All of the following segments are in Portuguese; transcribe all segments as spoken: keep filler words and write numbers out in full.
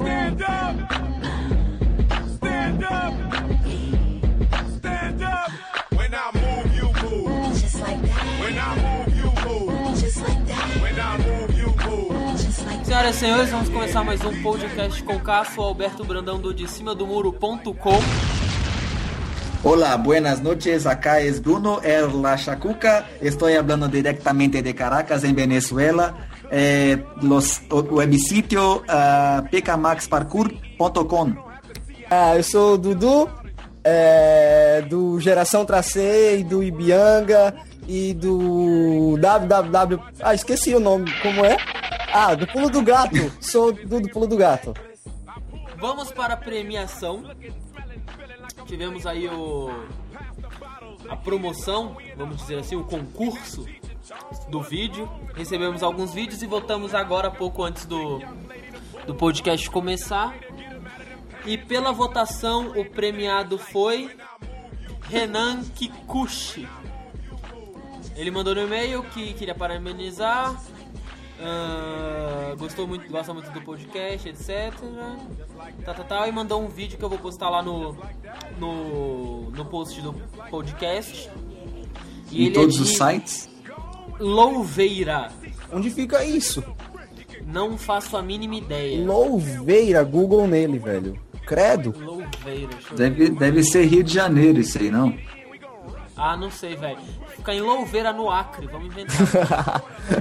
Stand up. Stand up. Stand up. When I move, you move. Just like that. When I move, you move. Just like that. When I move, you move. Just like that. Senhoras e senhores, vamos começar mais um podcast com Cássio Alberto Brandão do de cima do muro ponto com. Hola, buenas noches, acá es Bruno El La Chacuca, estoy hablando directamente de Caracas, en Venezuela, eh, los, o websitio uh, p k max parkour ponto com. Ah, eu sou o Dudu, é, do Geração Tracei, do Ibianga e do www... Ah, esqueci o nome, como é? Ah, do Pulo do Gato, sou do, do Pulo do Gato. Vamos para a premiação. Tivemos aí o a promoção, vamos dizer assim, o concurso do vídeo. Recebemos alguns vídeos e voltamos agora, pouco antes do, do podcast começar. E pela votação, o premiado foi Renan Kikuchi. Ele mandou no e-mail que queria parabenizar. Uh, gostou muito, gosta muito do podcast, etcétera. Tá, tá, tá, e mandou um vídeo que eu vou postar lá no no, no post do podcast. E Em ele todos é os sites? Louveira. Onde fica isso? Não faço a mínima ideia. Louveira, Google nele, velho. Credo. Louveira, deixa eu Deve, ver. deve ser Rio de Janeiro isso aí, não? Ah, não sei, velho. Fica em Louveira, no Acre. Vamos inventar.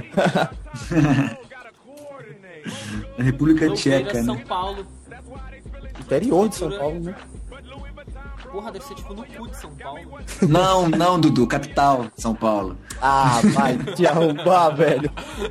República Louveira, Tcheca, São né? Paulo. Interior de São Paulo, né? Porra, deve ser tipo no cu de São Paulo. Não, não, Dudu, capital, São Paulo. Ah, vai te arrombar, velho.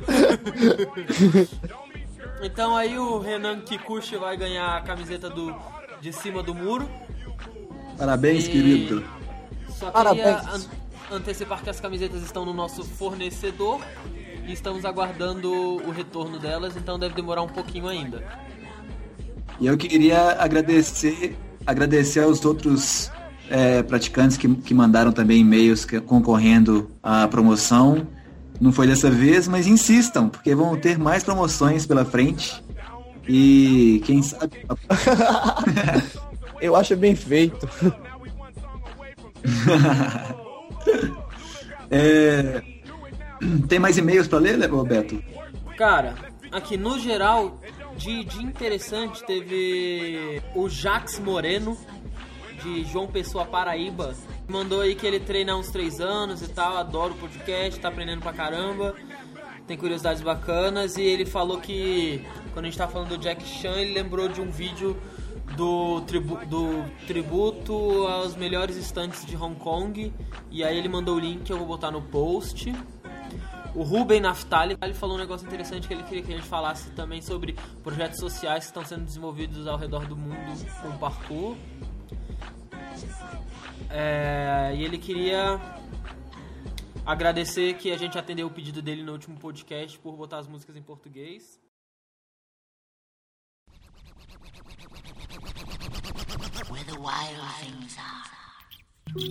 Então aí o Renan Kikuchi vai ganhar a camiseta do de cima do muro. Parabéns, E- querido. Só queria Parabéns. an- antecipar que as camisetas estão no nosso fornecedor e estamos aguardando o retorno delas, então deve demorar um pouquinho ainda. E eu queria agradecer, agradecer aos outros é, praticantes que, que mandaram também e-mails que- concorrendo à promoção. Não foi dessa vez, mas insistam, porque vão ter mais promoções pela frente. E quem sabe... Eu acho bem feito. É, tem mais e-mails pra ler, Roberto? Cara, aqui no geral, de, de interessante, teve o Jax Moreno, de João Pessoa, Paraíba. Mandou aí que ele treina há uns três anos e tal, adora o podcast, tá aprendendo pra caramba, tem curiosidades bacanas. E ele falou que, quando a gente tá falando do Jack Chan, ele lembrou de um vídeo do, tribu- do tributo aos melhores estantes de Hong Kong. E aí ele mandou o link que eu vou botar no post. O Ruben Naftali, ele falou um negócio interessante que ele queria que a gente falasse também sobre projetos sociais que estão sendo desenvolvidos ao redor do mundo com o parkour. É, e ele queria agradecer que a gente atendeu o pedido dele no último podcast por botar as músicas em português. Where the wild things are.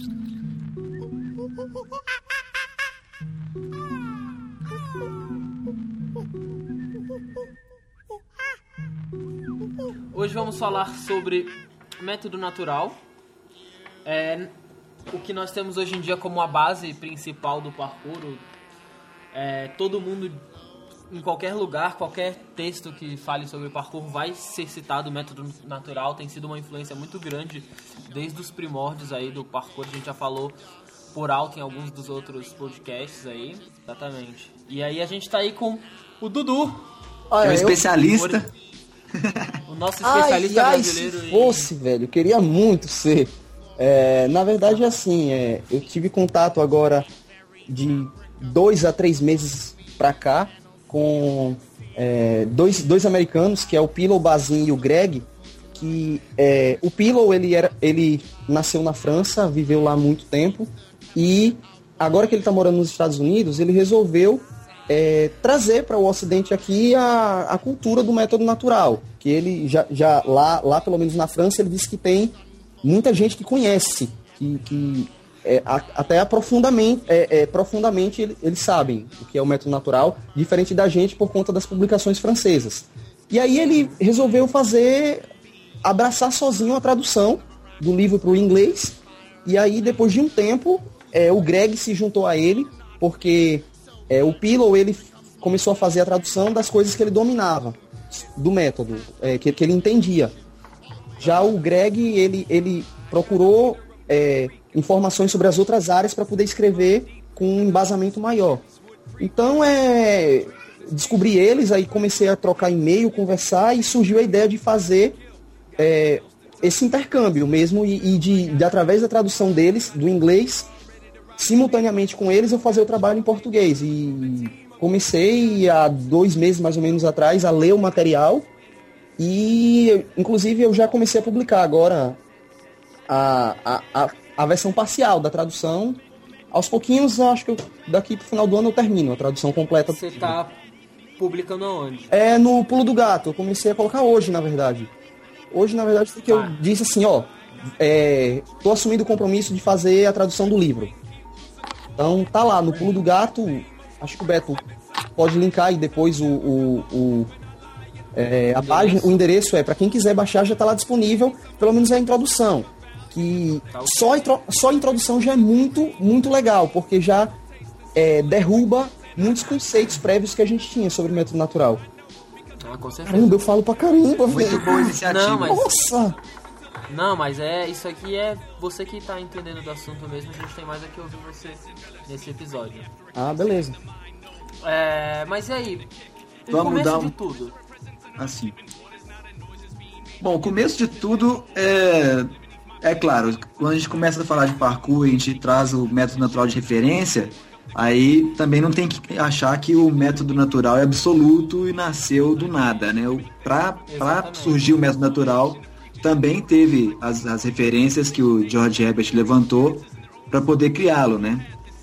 Hoje vamos falar sobre método natural. É, o que nós temos hoje em dia como a base principal do parkour. É, todo mundo, em qualquer lugar, qualquer texto que fale sobre parkour vai ser citado o método natural. Tem sido uma influência muito grande desde os primórdios aí do parkour. A gente já falou por alto em alguns dos outros podcasts aí. Exatamente. E aí a gente tá aí com o Dudu, Olha, É um eu- especialista. o nosso Ai, especialista ai, brasileiro. se em- fosse, velho, eu queria muito ser. É, na verdade, assim, é, eu tive contato agora de dois a três meses pra cá com é, dois, dois americanos, que é o Pillow Bazin e o Greg, que é, o Pillow, ele, era, ele nasceu na França, viveu lá há muito tempo, e agora que ele tá morando nos Estados Unidos, ele resolveu é, trazer para o Ocidente aqui a, a cultura do método natural, que ele já, já lá, lá, pelo menos na França, ele disse que tem muita gente que conhece, que, que é, a, até aprofundamente, é, é, profundamente ele- eles sabem o que é o método natural, diferente da gente por conta das publicações francesas. E aí ele resolveu fazer, abraçar sozinho a tradução do livro para o inglês. E aí, depois de um tempo, é, o Greg se juntou a ele, porque é, o Pillow, ele começou a fazer a tradução das coisas que ele dominava, do método, é, que, que ele entendia. Já o Greg, ele, ele procurou é, informações sobre as outras áreas para poder escrever com um embasamento maior. Então, é, descobri eles, aí comecei a trocar e-mail, conversar, e surgiu a ideia de fazer é, esse intercâmbio mesmo, e, e de, de, através da tradução deles, do inglês, simultaneamente com eles, eu fazer o trabalho em português. E comecei há dois meses, mais ou menos, atrás, a ler o material, e, inclusive, eu já comecei a publicar agora a, a, a, a versão parcial da tradução. Aos pouquinhos, eu acho que eu, daqui pro final do ano eu termino a tradução completa. Você tá publicando aonde? É no Pulo do Gato. Eu comecei a colocar hoje, na verdade. Hoje, na verdade, porque eu disse assim, ó, é, tô assumindo o compromisso de fazer a tradução do livro. Então, tá lá, no Pulo do Gato. Acho que o Beto pode linkar aí depois o, o, o é, a página, o endereço é, para quem quiser baixar, já tá lá disponível, pelo menos a introdução. Que só, só a introdução já é muito, muito legal, porque já é, derruba muitos conceitos prévios que a gente tinha sobre o método natural. Ah, com certeza. Caramba, eu falo pra caramba, Muito velho. boa iniciativa. Não, mas- Nossa! Não, mas é isso aqui é você que tá entendendo do assunto mesmo. A gente tem mais aqui ouvir você nesse episódio. Ah, beleza. É, mas e aí? O Vamos começo dar um- de tudo. Assim. Bom, o começo de tudo é. É claro, quando a gente começa a falar de parkour e a gente traz o método natural de referência, aí também não tem que achar que o método natural é absoluto e nasceu do nada, né? Para Exatamente. surgir o método natural, também teve as, as referências que o George Herbert levantou para poder criá-lo, né?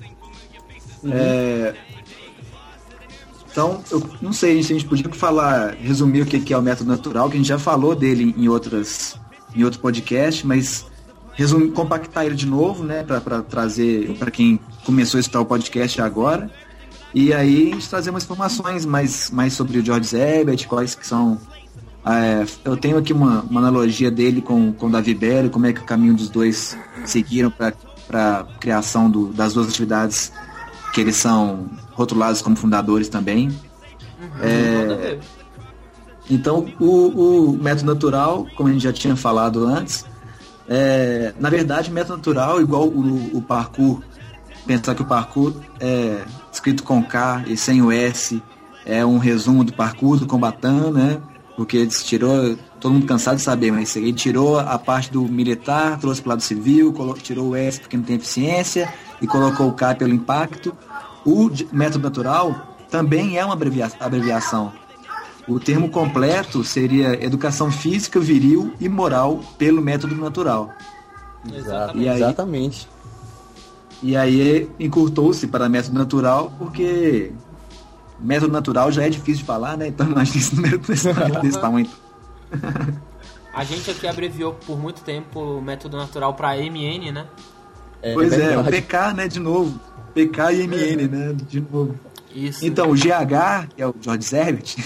É, então, eu não sei se a gente podia falar, resumir o que que é o método natural, que a gente já falou dele em outras em outro podcast, mas resumir, compactar ele de novo, né, para trazer para quem começou a escutar o podcast agora, e aí a gente trazer umas informações mais, mais sobre o George Herbert, quais que são. É, eu tenho aqui uma, uma analogia dele com, com o Davi Belli, como é que o caminho dos dois seguiram para a criação do, das duas atividades que eles são rotulados como fundadores também. É, então, o, o método natural, como a gente já tinha falado antes, é, na verdade, o método natural, igual o, o parkour, pensar que o parkour é escrito com K e sem o S, é um resumo do parkour, do Kombatan, né? Porque ele tirou, todo mundo cansado de saber, mas ele tirou a parte do militar, trouxe para o lado civil, colocou, tirou o S porque não tem eficiência e colocou o K pelo impacto. O método natural também é uma abrevia- abreviação. O termo completo seria Educação Física, Viril e Moral pelo Método Natural. Exatamente. E aí- Exatamente. E aí encurtou-se para Método Natural, porque Método Natural já é difícil de falar, né? Então imagina esse número desse, desse tamanho. A gente aqui abreviou por muito tempo o método natural para M N, né? É, Pois é, o verdade. P K, né, de novo. P K e M N, né, de novo. Isso. Então, o G H, que é o George Herbert,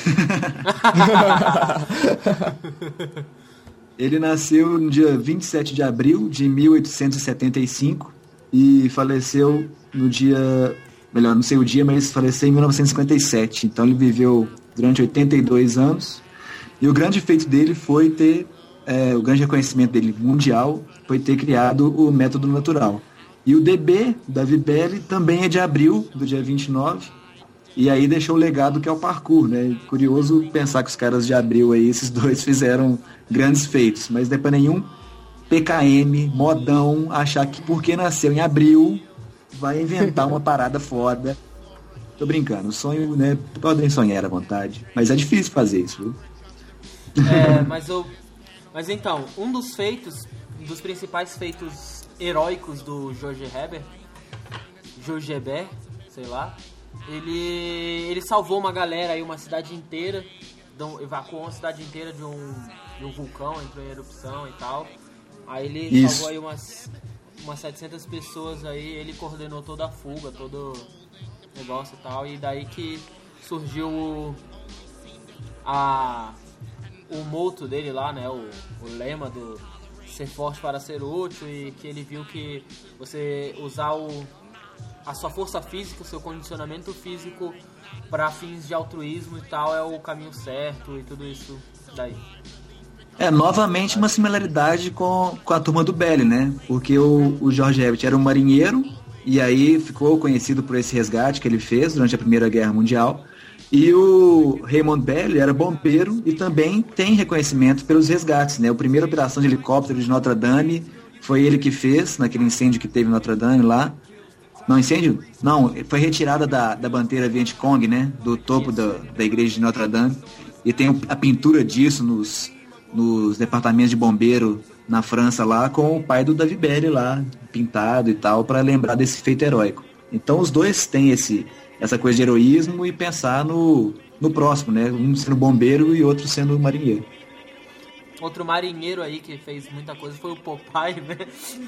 ele nasceu no dia vinte e sete de abril de mil oitocentos e setenta e cinco e faleceu no dia, melhor, não sei o dia, mas faleceu em mil novecentos e cinquenta e sete. Então ele viveu durante oitenta e dois anos e o grande feito dele foi ter, é, o grande reconhecimento dele mundial foi ter criado o método natural. E o D B, Davi Belli, também é de abril, do dia vinte e nove, e aí deixou o legado que é o parkour, né? Curioso pensar que os caras de abril aí, esses dois fizeram grandes feitos, mas depois nenhum P K M, modão, achar que porque nasceu em abril, vai inventar uma parada foda. Tô brincando, o sonho, né? Podem sonhar à vontade, mas é difícil fazer isso, viu? É, mas eu. Mas então, um dos feitos, um dos principais feitos heróicos do George Herbert, George Herbert, sei lá, ele, ele salvou uma galera aí, uma cidade inteira, então, evacuou uma cidade inteira de um, de um vulcão, entrou em erupção e tal. Aí ele Isso. salvou aí umas, umas setecentas pessoas aí, ele coordenou toda a fuga, todo o negócio e tal, e daí que surgiu o- a, o moto dele lá, né? O, o lema do ser forte para ser útil, e que ele viu que você usar o, a sua força física, o seu condicionamento físico para fins de altruísmo e tal é o caminho certo e tudo isso daí. É, novamente uma similaridade com, com a turma do Belli, né? Porque o, o George Herbert era um marinheiro e aí ficou conhecido por esse resgate que ele fez durante a Primeira Guerra Mundial. E o Raymond Belli era bombeiro e também tem reconhecimento pelos resgates, né? A primeira operação de helicóptero de Notre Dame foi ele que fez, naquele incêndio que teve em Notre Dame lá. Não, incêndio? Não, foi retirada da, da bandeira Vietcong, né? Do topo da, da igreja de Notre Dame. E tem a pintura disso nos, nos departamentos de bombeiro na França lá, com o pai do Davi Belli lá, pintado e tal, para lembrar desse feito heróico. Então os dois têm esse... essa coisa de heroísmo e pensar no, no próximo, né? Um sendo bombeiro e outro sendo marinheiro. Outro marinheiro aí que fez muita coisa foi o Popeye, né?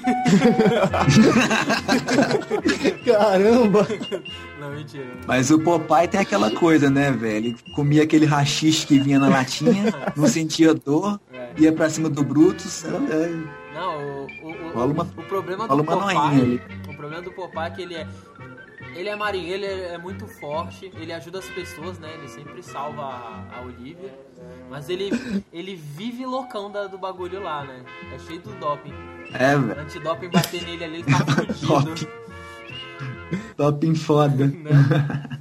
Caramba! Não, mentira. Mas o Popeye tem aquela coisa, né, velho? Ele comia aquele haxixe que vinha na latinha, não sentia dor, É. ia pra cima do Brutus. É, Não, o, o, o, Rola uma- o problema do rola uma noinha Popeye, ali. o problema do Popeye é que ele é ele é marinheiro, ele é, é muito forte, ele ajuda as pessoas, né? Ele sempre salva a, a Olivia, mas ele ele vive loucão da, do bagulho lá, né? É cheio do doping. é velho. Antidoping bater nele ali, ele tá fudido, Doping. Topim foda. né?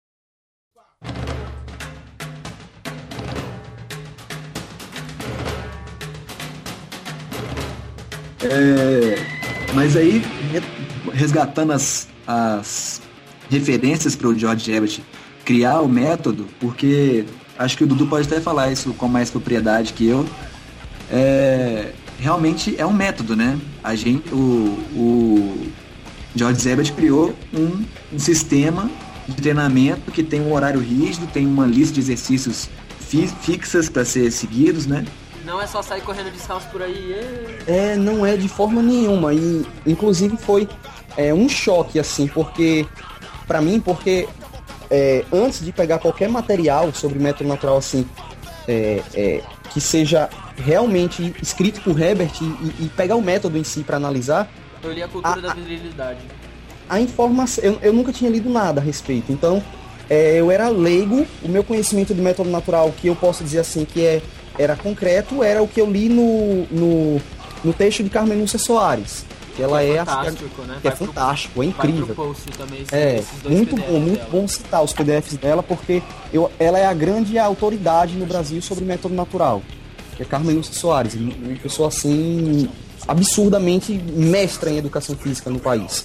É, mas aí, resgatando as, as referências para o George Herbert criar o método, porque acho que o Dudu pode até falar isso com mais propriedade que eu, é, realmente é um método, né? A gente, o, o George Herbert criou um, um sistema de treinamento que tem um horário rígido, tem uma lista de exercícios fi, fixas para ser seguidos, né? Não é só sair correndo descalço por aí. ê. É, não é de forma nenhuma. E inclusive foi é, um choque, assim, porque pra mim, porque é, antes de pegar qualquer material sobre método natural, assim, é, é, que seja realmente escrito por Herbert e, e pegar o método em si pra analisar, Eu li a cultura Ah, da ah. virilidade. a informação, eu, eu nunca tinha lido nada a respeito, então é, eu era leigo, o meu conhecimento de método natural, que eu posso dizer assim, que é, era concreto, era o que eu li no, no, no texto de Carmen Lúcia Soares, que ela é, Fantástico, né? que é Vai pro- fantástico, é Vai pro incrível. post também esses, É, esses dois muito P D Fs bom, muito dela. bom citar os P D Fs dela, porque eu, ela é a grande autoridade no Brasil sobre método natural, que é Carmen Lúcia Soares, uma pessoa assim, absurdamente mestra em educação física no país.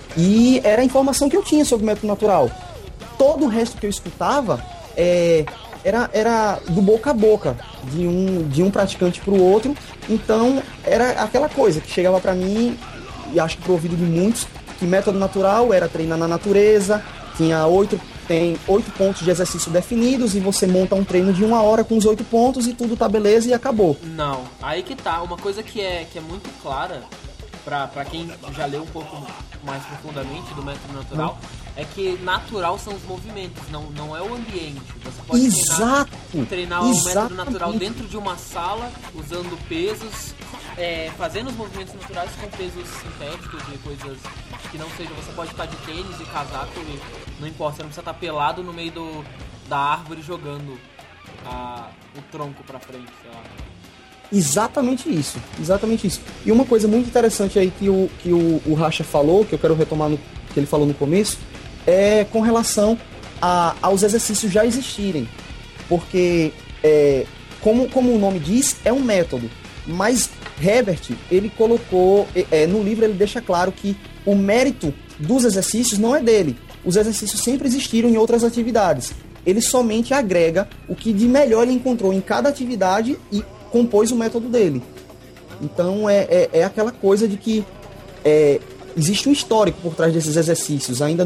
E era a informação que eu tinha sobre método natural. Todo o resto que eu escutava é, era, era do boca a boca, de um, de um praticante para o outro. Então era aquela coisa que chegava para mim, e acho que pro ouvido de muitos, que método natural era treinar na natureza, tinha oito, tem oito pontos de exercício definidos e você monta um treino de uma hora com os oito pontos e tudo tá beleza e acabou. Não, aí que tá. Uma coisa que é, que é muito clara pra, pra quem já leu um pouco mais profundamente do método natural, é que natural são os movimentos, não, não é o ambiente. Você pode Exato! treinar, treinar o método Exatamente. natural dentro de uma sala, usando pesos, é, fazendo os movimentos naturais com pesos sintéticos e coisas que não sejam. Você pode estar de tênis e casaco, e não importa, você não precisa estar pelado no meio do, da árvore jogando a, o tronco pra frente, sei lá. Exatamente isso, exatamente isso. E uma coisa muito interessante aí que o, que o, o Racha falou, que eu quero retomar no que ele falou no começo, é com relação a, aos exercícios já existirem. Porque, é, como, como o nome diz, é um método. Mas Herbert, ele colocou, é, no livro ele deixa claro que o mérito dos exercícios não é dele. Os exercícios sempre existiram em outras atividades. Ele somente agrega o que de melhor ele encontrou em cada atividade e compôs o método dele. Então é, é, é aquela coisa de que é, existe um histórico por trás desses exercícios. Ainda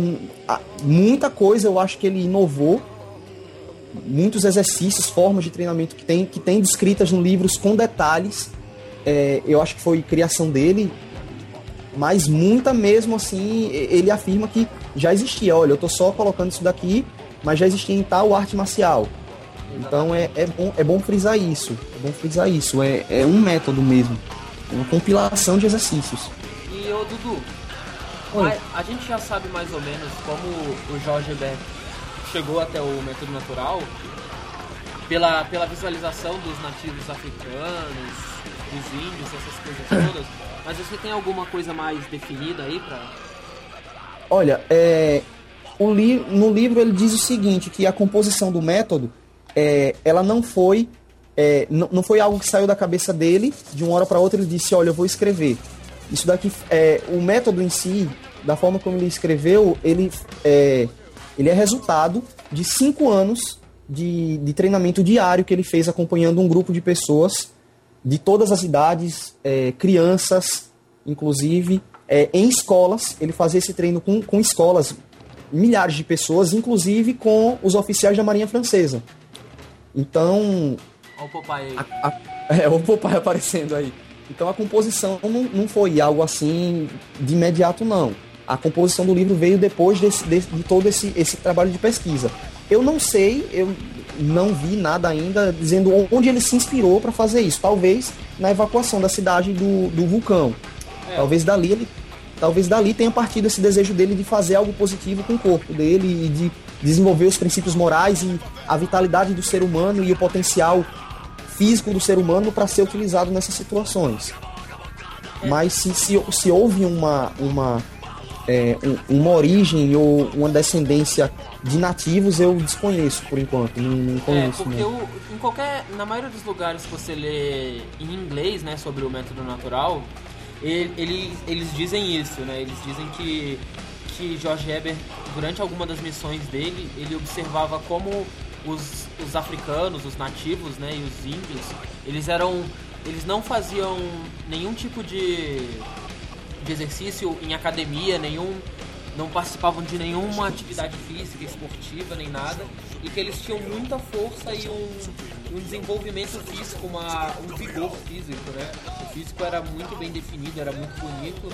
muita coisa eu acho que ele inovou. Muitos exercícios, formas de treinamento que tem, que tem descritas no livros com detalhes. É, eu acho que foi criação dele. Mas muita mesmo assim, ele afirma que já existia. Olha, eu tô só colocando isso daqui, mas já existia em tal arte marcial. Então é, é, bom, é bom frisar isso. É bom frisar isso. É, é um método mesmo. É uma compilação de exercícios. E ô Dudu, Oi. a, a gente já sabe mais ou menos como o Jorge Herbert chegou até o método natural pela, pela visualização dos nativos africanos, dos índios, essas coisas todas. Mas você tem alguma coisa mais definida aí pra... Olha, é, o li, no livro ele diz o seguinte, que a composição do método, é, ela não foi, é, não, não foi algo que saiu da cabeça dele, de uma hora para outra ele disse, olha, eu vou escrever. Isso daqui, é, o método em si, da forma como ele escreveu, ele é, ele é resultado de cinco anos de, de treinamento diário que ele fez acompanhando um grupo de pessoas de todas as idades, é, crianças, inclusive, é, em escolas. Ele fazia esse treino com, com escolas, milhares de pessoas, inclusive com os oficiais da Marinha Francesa. Então... Olha o Popeye aí. A, a, é, o Popeye aparecendo aí. Então a composição não, não foi algo assim de imediato, não. A composição do livro veio depois desse, desse, de todo esse, esse trabalho de pesquisa. Eu não sei, eu não vi nada ainda dizendo onde ele se inspirou para fazer isso. Talvez na evacuação da cidade do, do vulcão. É. Talvez dali ele, talvez dali tenha partido esse desejo dele de fazer algo positivo com o corpo dele e de desenvolver os princípios morais e a vitalidade do ser humano e o potencial físico do ser humano para ser utilizado nessas situações. É. Mas se, se, se houve uma, uma, é, um, uma origem ou uma descendência de nativos, eu desconheço por enquanto, não, não conheço. É, porque o, em qualquer, na maioria dos lugares que você lê em inglês, né, sobre o método natural, ele, ele, eles dizem isso, né? Eles dizem que, que Jorge Herbert, durante alguma das missões dele, ele observava como os, os africanos, os nativos, né, e os índios, eles eram, eles não faziam nenhum tipo de, de exercício em academia, nenhum, não participavam de nenhuma atividade física, esportiva, nem nada, e que eles tinham muita força e um, um desenvolvimento físico, uma, um vigor físico, né? O físico era muito bem definido, era muito bonito,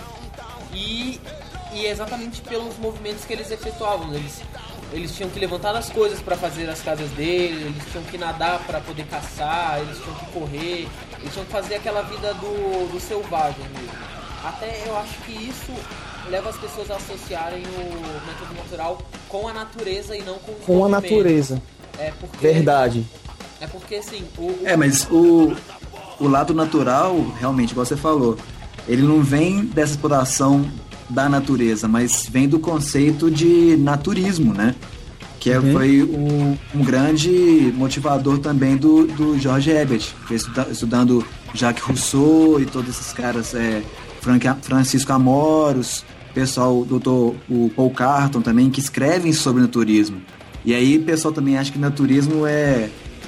e, e exatamente pelos movimentos que eles efetuavam. Eles, eles tinham que levantar as coisas para fazer as casas deles, eles tinham que nadar para poder caçar, eles tinham que correr, eles tinham que fazer aquela vida do, do selvagem mesmo. Até eu acho que isso leva as pessoas a associarem o método natural com a natureza e não com os Com a natureza. É porque, Verdade. É porque, assim... O, o... É, mas o, o lado natural, realmente, igual você falou, ele não vem dessa exploração da natureza, mas vem do conceito de naturismo, né? Que é, uhum. foi um, um grande motivador também do, do Jorge Herbert, que é estuda, estudando Jacques Rousseau e todos esses caras... É, Francisco Amoros, pessoal, o doutor o Paul Carton também, que escrevem sobre naturismo. E aí o pessoal também acha que naturismo é,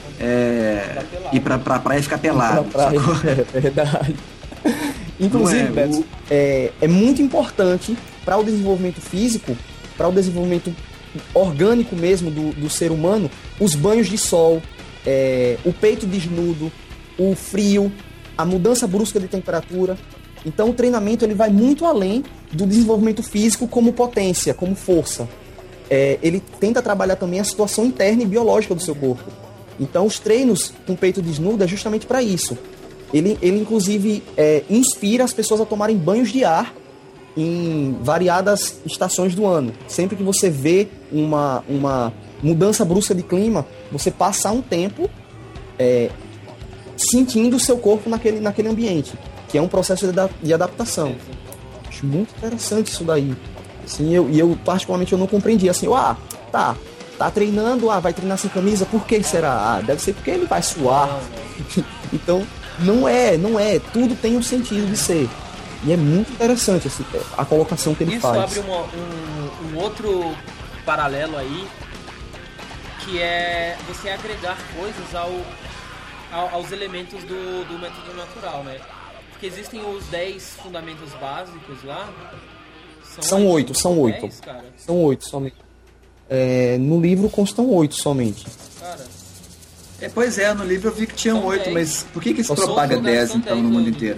é ir pra, pra praia e ficar pelado. Pra praia, é verdade. Inclusive, é, Beto, o... é, é muito importante para o desenvolvimento físico, para o desenvolvimento orgânico mesmo do, do ser humano, os banhos de sol, é, o peito desnudo, o frio, a mudança brusca de temperatura. Então o treinamento ele vai muito além do desenvolvimento físico como potência, como força. É, ele tenta trabalhar também a situação interna e biológica do seu corpo. Então os treinos com peito desnudo é justamente para isso. Ele, ele inclusive é, inspira as pessoas a tomarem banhos de ar em variadas estações do ano. Sempre que você vê uma, uma mudança brusca de clima, você passa um tempo é, sentindo o seu corpo naquele, naquele ambiente, que é um processo de adaptação. Acho muito interessante isso daí. Assim, eu, e eu, particularmente, eu não compreendi. Assim, eu, ah, tá, tá treinando, ah, vai treinar sem camisa, por que será? Ah, deve ser porque ele vai suar. Então, não é, não é. Tudo tem um sentido de ser. E é muito interessante assim, a colocação que ele isso faz. Isso abre uma, um, um outro paralelo aí, que é você agregar coisas ao, ao, aos elementos do, do método natural, né? Porque existem os dez fundamentos básicos lá. São, são oito, são oito. dez, são oito somente. É, no livro constam oito somente. Cara. É, pois é, no livro eu vi que tinham oito, mas por que, que se propaga dez então no mundo inteiro?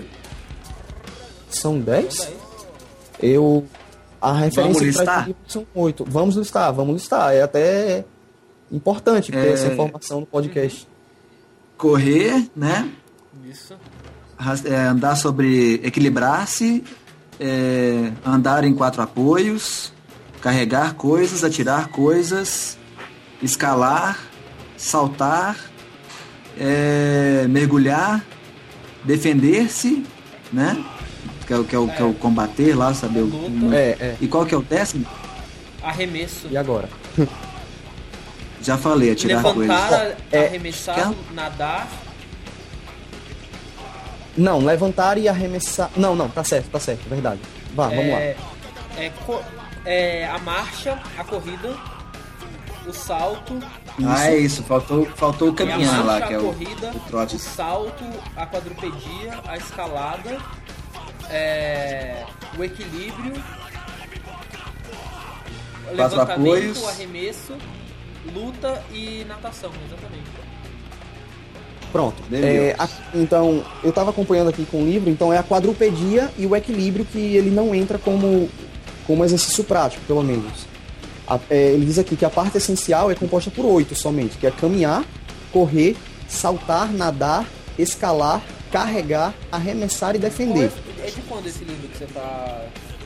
São dez? Eu. A referência vamos listar? São oito. Vamos listar, vamos listar. É até. importante ter É. essa informação no podcast. Correr, né? Isso. Ras- é, andar sobre equilibrar-se, é, andar em quatro apoios, carregar coisas, atirar coisas, escalar, saltar, é, mergulhar, defender-se, né? Que é, o- que, é o, que é o combater lá, saber o. Luta. É, é. E qual que é o décimo? Arremesso. E agora? Já falei, atirar Levantar, coisas. É, arremessar, quer- nadar. Não, levantar e arremessar. Não, não, tá certo, tá certo, verdade. Vá, vamos lá. é, é, co- é, a marcha, a corrida, o salto, Ah, é isso, faltou, faltou o e a caminhar marcha, lá, que é a o, corrida, o trote. o salto, a quadrupedia, a escalada, é, o equilíbrio, o Quatro levantamento, apoios. o arremesso, luta e natação, exatamente. Pronto. Beleza. É, a- então, eu estava acompanhando aqui com o livro, então é a quadrupedia e o equilíbrio que ele não entra como, como exercício prático, pelo menos. A- é, ele diz aqui que a parte essencial é composta por oito somente, que é caminhar, correr, saltar, nadar, escalar, carregar, arremessar e defender. Qual é, é de quando esse livro que você tá...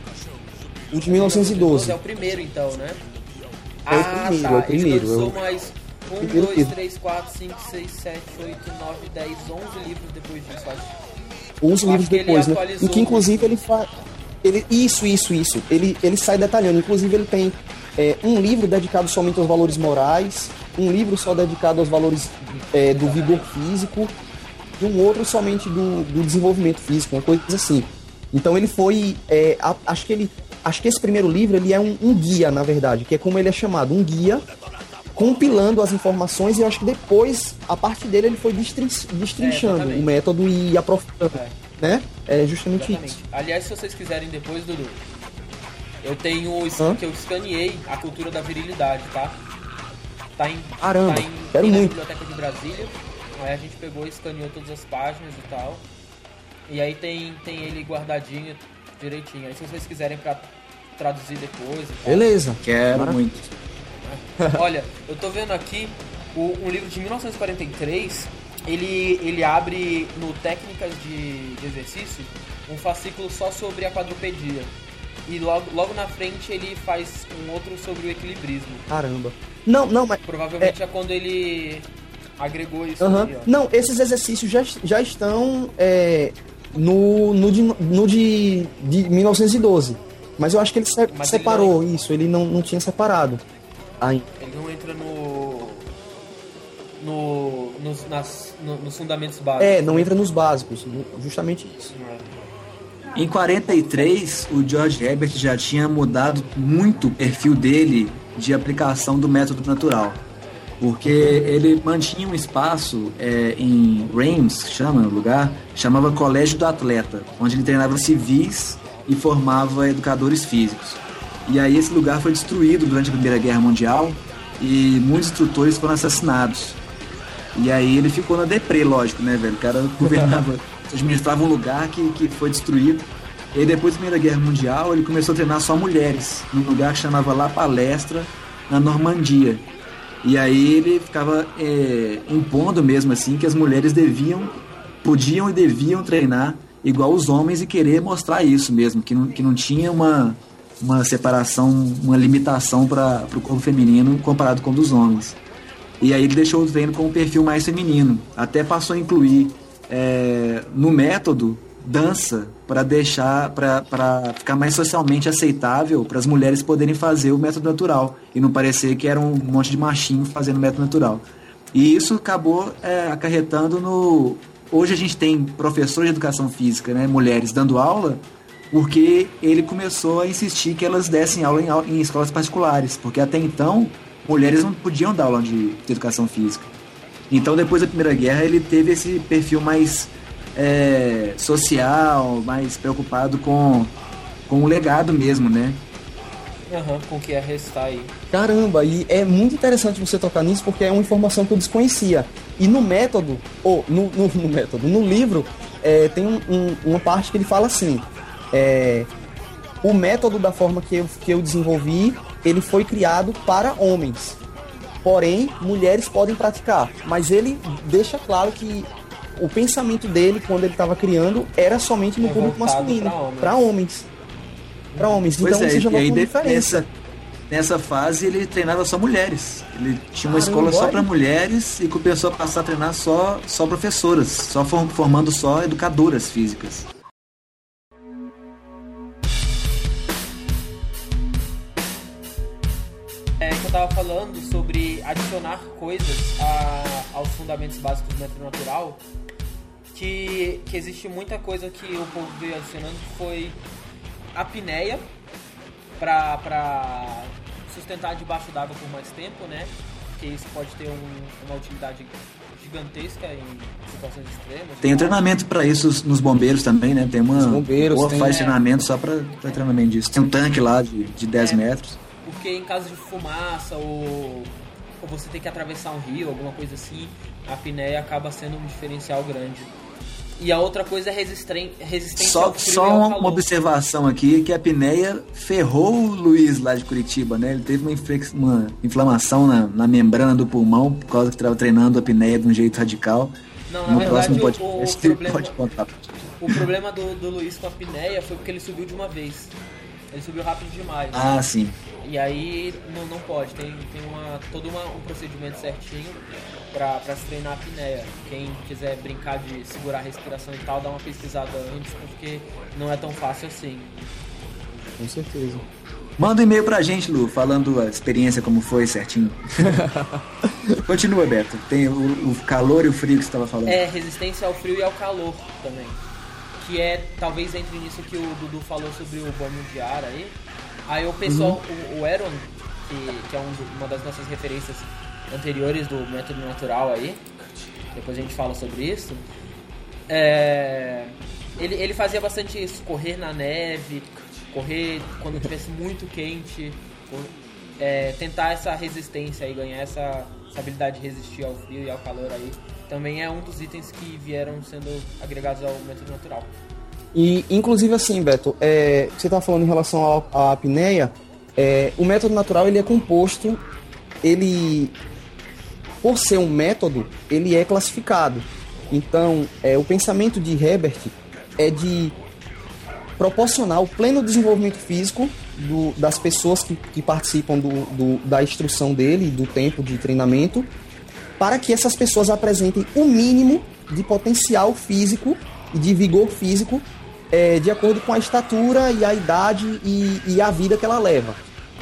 O de mil novecentos e doze. É o primeiro, então, né? É o primeiro, é o primeiro, Ele lançou é o- mais um, primeiro dois, livro. três, quatro, cinco, seis, sete, oito, nove, dez, onze livros depois disso, acho. onze livros Acho que ele depois, né? atualizou. Em que inclusive ele faz. Ele, isso, isso, isso. Ele, ele sai detalhando. Inclusive ele tem é, um livro dedicado somente aos valores morais, um livro só dedicado aos valores é, do vigor físico, e um outro somente do, do desenvolvimento físico, uma coisa assim. Então ele foi. é, a- acho que ele. Acho que esse primeiro livro ele é um, um guia, na verdade, que é como ele é chamado, um guia compilando as informações, e eu acho que depois, a partir dele, ele foi destrin- destrinchando É, exatamente. o método e aprofundando, É. né? É justamente Exatamente. isso. Aliás, se vocês quiserem depois, Dudu, eu tenho o Hã? que eu escaneei a cultura da virilidade, tá? Tá em, Caramba, tá em, quero tem na muito. Biblioteca de Brasília. Aí a gente pegou e escaneou todas as páginas e tal. E aí tem, tem ele guardadinho direitinho. Aí se vocês quiserem pra traduzir depois e tal. Beleza. Quero Mara- muito. Olha, eu tô vendo aqui o, um livro de mil novecentos e quarenta e três. Ele, ele abre no Técnicas de, de Exercício um fascículo só sobre a quadrupedia. E logo, logo na frente ele faz um outro sobre o equilibrismo. Caramba. Não, não, mas. Provavelmente é, quando ele agregou isso Aham. aqui, ó. Não, esses exercícios já, já estão é, no, no, de, no de, de mil novecentos e doze. Mas eu acho que ele se- Mas separou ele isso, ele não, não tinha separado. Aí. Ele não entra no. no nos, nas, no- nos fundamentos básicos. É, não entra nos básicos, justamente isso. Em quarenta e três, o George Herbert já tinha mudado muito o perfil dele de aplicação do método natural. Porque ele mantinha um espaço é, em Reims, que chama o lugar, chamava Colégio do Atleta, onde ele treinava civis e formava educadores físicos. E aí esse lugar foi destruído durante a Primeira Guerra Mundial e muitos instrutores foram assassinados. E aí ele ficou na deprê, lógico, né, velho? O cara governava, administrava um lugar que, que foi destruído. E aí, depois da Primeira Guerra Mundial, ele começou a treinar só mulheres, num lugar que chamava La Palestra, na Normandia. E aí ele ficava é, impondo mesmo assim que as mulheres deviam, podiam e deviam treinar igual os homens e querer mostrar isso mesmo, que não, que não tinha uma, uma separação, uma limitação para o corpo feminino comparado com o dos homens. E aí ele deixou o treino com um perfil mais feminino. Até passou a incluir é, no método dança para deixar, para ficar mais socialmente aceitável para as mulheres poderem fazer o método natural e não parecer que era um monte de machinho fazendo o método natural. E isso acabou é, acarretando no... Hoje a gente tem professores de educação física, né, mulheres dando aula, porque ele começou a insistir que elas dessem aula em, au- em escolas particulares, porque até então mulheres não podiam dar aula de, de educação física. Então, depois da Primeira Guerra, ele teve esse perfil mais é, social, mais preocupado com, com o legado mesmo, né? Aham, com o que é restar aí. Caramba, e é muito interessante você tocar nisso porque é uma informação que eu desconhecia. E no método, ou no, no, no método, no livro, é, tem um- um- uma parte que ele fala assim: é, o método da forma que eu, que eu desenvolvi, ele foi criado para homens. porém, mulheres podem praticar. Mas ele deixa claro que o pensamento dele, quando ele estava criando, era somente no É público voltado masculino, pra homens. para homens. Para homens. Pois Então é, você já e nota aí uma de- diferença. nessa, nessa fase ele treinava só mulheres. Ele tinha uma Caramba, escola só olha. para mulheres e começou a passar a treinar só, só professoras, só form- formando só educadoras físicas. É que eu tava falando sobre adicionar coisas a- aos fundamentos básicos do método natural, que, que existe muita coisa que o povo veio adicionando, que foi a apneia pra, pra sustentar debaixo d'água por mais tempo, né? Porque isso pode ter um- uma utilidade gigantesca em situações extremas. Tem um treinamento para isso nos bombeiros também, né? Tem uma Os bombeiros boa tem- faz é. treinamento só para treinamento disso. Tem um tanque lá de, de dez É. metros. Porque em caso de fumaça ou, ou você tem que atravessar um rio, alguma coisa assim, a apneia acaba sendo um diferencial grande. E a outra coisa é resisten- resistência Só, ao frio só e ao uma calor. observação aqui, que a apneia ferrou o Luiz lá de Curitiba, né? Ele teve uma, inflex- uma inflamação na, na membrana do pulmão por causa que estava treinando a apneia de um jeito radical. Não, na No verdade, próximo o- podcast o ele problema- pode contar. O problema do, do Luiz com a apneia foi porque ele subiu de uma vez. Ele subiu rápido demais. Ah, sim. E aí não, não pode, tem, tem uma, todo uma, um procedimento certinho pra, pra se treinar a apneia. Quem quiser brincar de segurar a respiração e tal, dá uma pesquisada antes, porque não é tão fácil assim. Com certeza. Manda um e-mail pra gente, Lu, falando a experiência como foi certinho. Continua, Beto. Tem o, o calor e o frio que você estava falando. É, resistência ao frio e ao calor também. Que é, talvez entre nisso que o Dudu falou sobre o banho de ar aí. Aí o pessoal, o, o Aaron, que, que é um do- uma das nossas referências anteriores do método natural aí, depois a gente fala sobre isso, é, ele, ele fazia bastante isso, correr na neve, correr quando estivesse muito quente, ou, é, tentar essa resistência e ganhar essa, essa habilidade de resistir ao frio e ao calor aí, também é um dos itens que vieram sendo agregados ao método natural. E, inclusive, assim, Beto, é, você estava falando em relação ao- à apneia, é, o método natural, ele é composto, ele, por ser um método, ele é classificado. Então, é, o pensamento de Herbert é de proporcionar o pleno desenvolvimento físico do- das pessoas que, que participam do, do- da instrução dele, do tempo de treinamento, para que essas pessoas apresentem o mínimo de potencial físico e de vigor físico é, de acordo com a estatura e a idade e, e a vida que ela leva.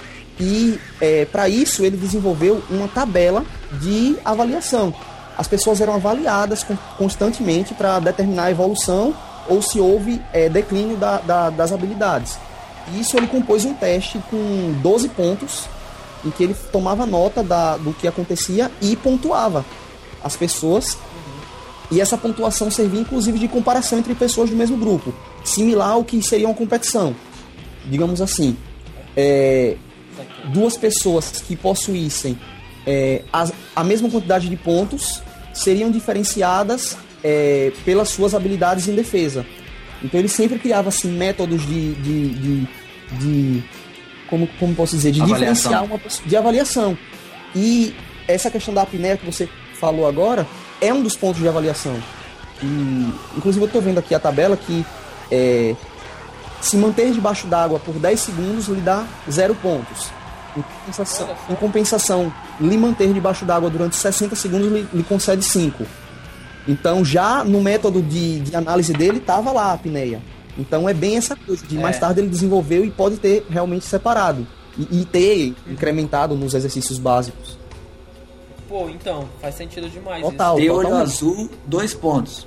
E é, para isso ele desenvolveu uma tabela de avaliação. As pessoas eram avaliadas con- constantemente para determinar a evolução ou se houve é, declínio da- da- das habilidades. E isso ele compôs um teste com doze pontos, em que ele tomava nota da, do que acontecia e pontuava as pessoas. E essa pontuação servia inclusive de comparação entre pessoas do mesmo grupo, similar ao que seria uma competição. Digamos assim, é, duas pessoas que possuíssem é, as- a mesma quantidade de pontos seriam diferenciadas é, pelas suas habilidades em defesa. Então ele sempre criava assim, métodos de, de, de, de como, como posso dizer, de Avaliação. diferenciar uma pessoa, de avaliação. E essa questão da apneia que você falou agora é um dos pontos de avaliação. E, inclusive eu estou vendo aqui a tabela que é, se manter debaixo d'água por dez segundos lhe dá zero pontos. Em compensação, em compensação lhe manter debaixo d'água durante sessenta segundos lhe, lhe concede cinco. Então já no método de, de análise dele estava lá a apneia. Então é bem essa coisa de É. mais tarde ele desenvolveu e pode ter realmente separado. E, e ter incrementado nos exercícios básicos. Pô, então, faz sentido demais Total. isso. Tem olho totalmente. azul, dois pontos.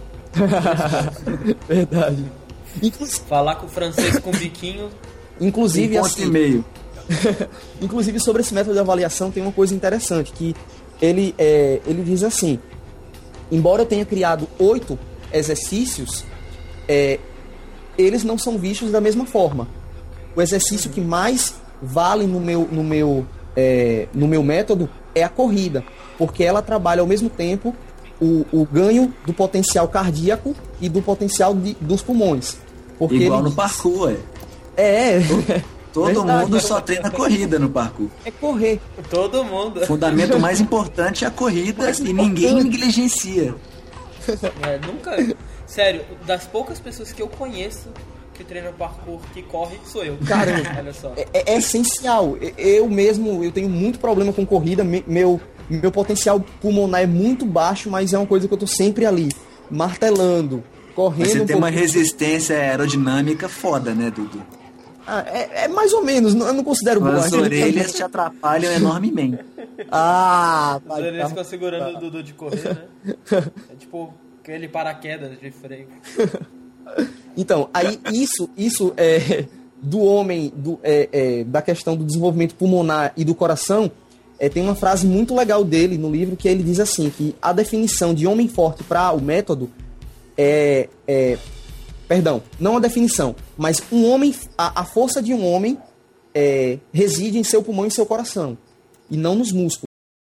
Verdade. Inclu- Falar com o francês com biquinho, Inclusive, um ponto assim, e meio. inclusive sobre esse método de avaliação tem uma coisa interessante, que ele, é, ele diz assim, embora eu tenha criado oito exercícios, é, eles não são vistos da mesma forma. O exercício que mais vale no meu, no meu, é, no meu método é a corrida, porque ela trabalha ao mesmo tempo o, o ganho do potencial cardíaco e do potencial de- dos pulmões. Porque Igual ele no diz- parkour, é. É, Todo Verdade. mundo só treina corrida no parkour. É correr. Todo mundo. O fundamento mais importante é a corrida Mais e ninguém importante. negligencia. É, nunca. Sério, das poucas pessoas que eu conheço que treinam parkour, que corre, sou eu. Cara, olha só. É, é essencial. Eu mesmo, eu tenho muito problema com corrida. Me- Meu, meu potencial pulmonar é muito baixo, mas é uma coisa que eu tô sempre ali, martelando, correndo. Mas você um tem uma pouquinho. resistência aerodinâmica foda, né, Dudu? Ah, é, é mais ou menos, não- eu não considero boa. As orelhas te atrapalham enormemente. Ah, Os pai, orelhas tá- ficam segurando o Dudu de correr, né? É tipo aquele paraquedas de freio. Então, aí isso, isso é do homem, do, é, é, da questão do desenvolvimento pulmonar e do coração. É, tem uma frase muito legal dele no livro que ele diz assim, que a definição de homem forte para o método é, é perdão, não a definição, mas um homem, a, a força de um homem é, reside em seu pulmão e seu coração e não nos músculos.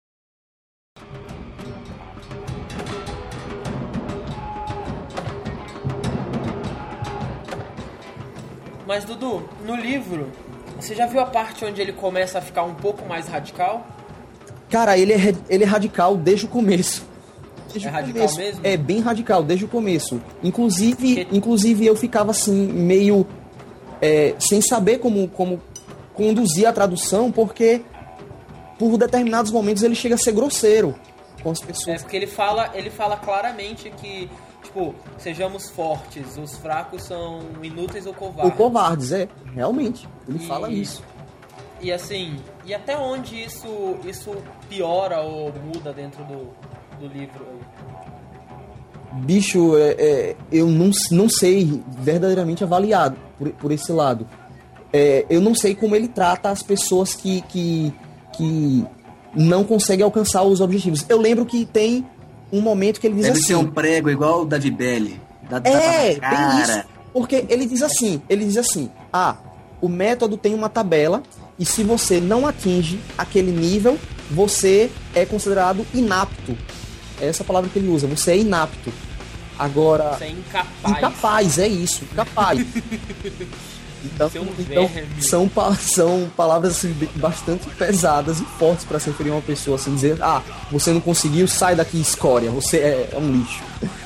Mas, Dudu, no livro, você já viu a parte onde ele começa a ficar um pouco mais radical? Cara, ele é, re- ele é radical desde o começo. Desde É o radical começo. mesmo? É bem radical desde o começo. Inclusive, Que- inclusive eu ficava assim, meio é, sem saber como, como conduzir a tradução, porque por determinados momentos ele chega a ser grosseiro com as É pessoas. porque ele fala, ele fala claramente que, tipo, sejamos fortes, os fracos são inúteis ou Ou covardes. covardes, é. Realmente. Ele E- fala isso. E assim, e até onde isso, isso piora ou muda dentro do, do livro? Bicho, é, é, eu não, não sei verdadeiramente avaliado por, por esse lado. É, eu não sei como ele trata as pessoas que, que, que não conseguem alcançar os objetivos. Eu lembro que tem um momento que ele diz Deve assim... ser um prego igual o da Vibele. Dá tapa É, na cara. bem isso. Porque ele diz assim, ele diz assim, ah, o método tem uma tabela e se você não atinge aquele nível, você é considerado inapto. É essa palavra que ele usa, você é inapto. Agora, Você é incapaz. incapaz, é isso, incapaz. Então, Você é um então verme. são, pa- são palavras assim, bem- bastante pesadas e fortes para se referir a uma pessoa, assim, dizer, ah, você não conseguiu, sai daqui, escória, você é, é um lixo.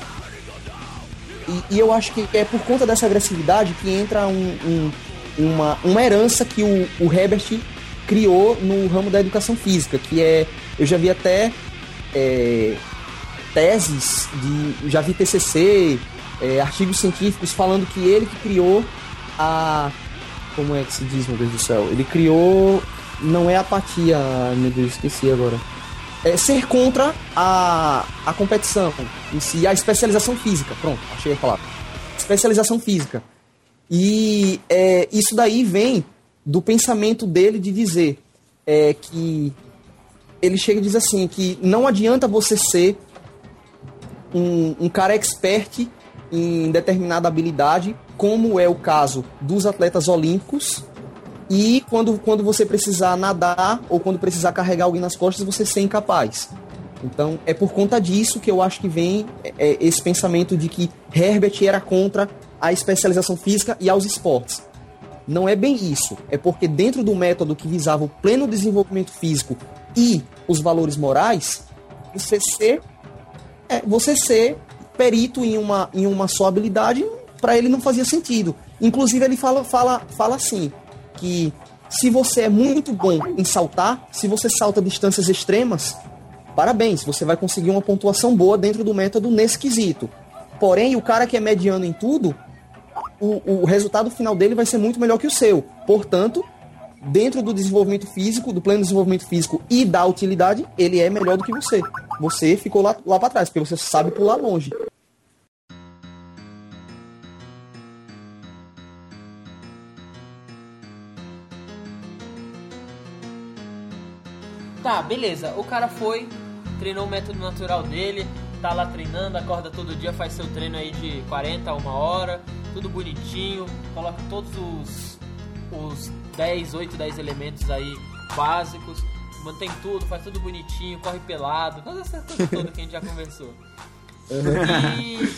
E, e eu acho que é por conta dessa agressividade que entra um, um- uma, uma herança que o, o Herbert criou no ramo da educação física, que é, eu já vi até é, teses, de, já vi T C C, é, artigos científicos falando que ele que criou a... Como é que se diz, meu Deus do céu? Ele criou... Não é apatia, meu Deus, esqueci agora. É ser contra a, a competição em si, a especialização física. Pronto, achei a palavra. Especialização física. E é, isso daí vem do pensamento dele de dizer é, que... Ele chega e diz assim, que não adianta você ser um, um cara expert em determinada habilidade, como é o caso dos atletas olímpicos, e quando, quando você precisar nadar ou quando precisar carregar alguém nas costas, você ser incapaz. Então, é por conta disso que eu acho que vem é, esse pensamento de que Herbert era contra a especialização física e aos esportes. Não é bem isso. É porque dentro do método que visava o pleno desenvolvimento físico e os valores morais, você ser, é, você ser perito em uma, em uma só habilidade, para ele não fazia sentido. Inclusive, ele fala, fala, fala assim, que se você é muito bom em saltar, se você salta distâncias extremas, parabéns, você vai conseguir uma pontuação boa dentro do método nesse quesito. Porém, o cara que é mediano em tudo, o, o resultado final dele vai ser muito melhor que o seu. Portanto, dentro do desenvolvimento físico, do plano de desenvolvimento físico e da utilidade, ele é melhor do que você. Você ficou lá, lá para trás, porque você sabe pular longe. Tá, beleza. O cara foi, treinou o método natural dele, tá lá treinando, acorda todo dia, faz seu treino aí de quarenta a uma hora, tudo bonitinho, coloca todos os, os dez, oito, dez elementos aí básicos, mantém tudo, faz tudo bonitinho, corre pelado, todas essas coisas todas que a gente já conversou. E...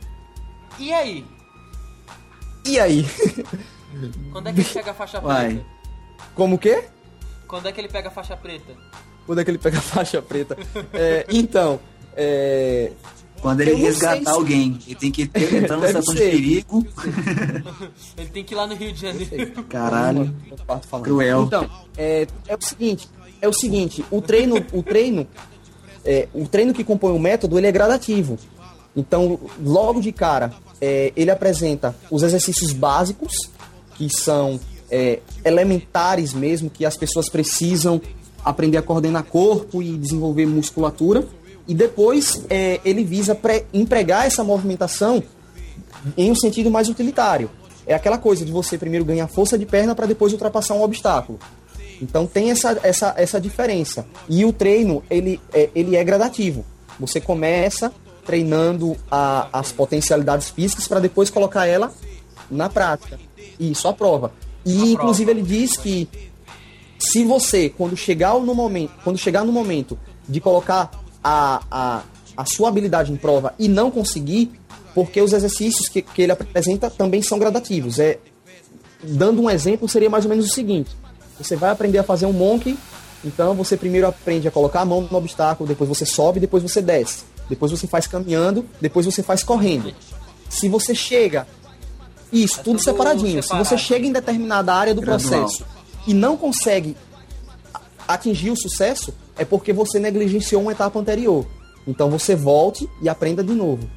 E aí? E aí? Quando é que chega a faixa Uai. preta? Como o quê? Quando é que ele pega a faixa preta? Quando é que ele pega a faixa preta? É, então, é... Quando ele Eu não resgatar sei se- alguém, ele tem que ter, entrar numa Deve situação de ser. perigo. Ele tem que ir lá no Rio de Janeiro. Caralho. Falando. Cruel. Então, é, é o seguinte, é o seguinte, o treino, o treino, é, o treino que compõe o método, ele é gradativo. Então, logo de cara, é, ele apresenta os exercícios básicos, que são é, elementares mesmo, que as pessoas precisam aprender a coordenar corpo e desenvolver musculatura. E depois é, ele visa pré- empregar essa movimentação em um sentido mais utilitário. É aquela coisa de você primeiro ganhar força de perna para depois ultrapassar um obstáculo. Então tem essa, essa, essa diferença. E o treino, ele é, ele é gradativo. Você começa treinando a, as potencialidades físicas para depois colocar ela na prática. Isso, a prova. E A inclusive prova. ele diz que se você, quando chegar no momento, quando chegar no momento de colocar a, a, a sua habilidade em prova e não conseguir, porque os exercícios que, que ele apresenta também são gradativos. É, dando um exemplo, seria mais ou menos o seguinte: você vai aprender a fazer um monkey, então você primeiro aprende a colocar a mão no obstáculo, depois você sobe, depois você desce, depois você faz caminhando, depois você faz correndo. Se você chega, isso, É tudo tudo separadinho. separado. Se você chega em determinada área do Gradual. processo e não consegue a- atingir o sucesso, é porque você negligenciou uma etapa anterior. Então você volte e aprenda de novo.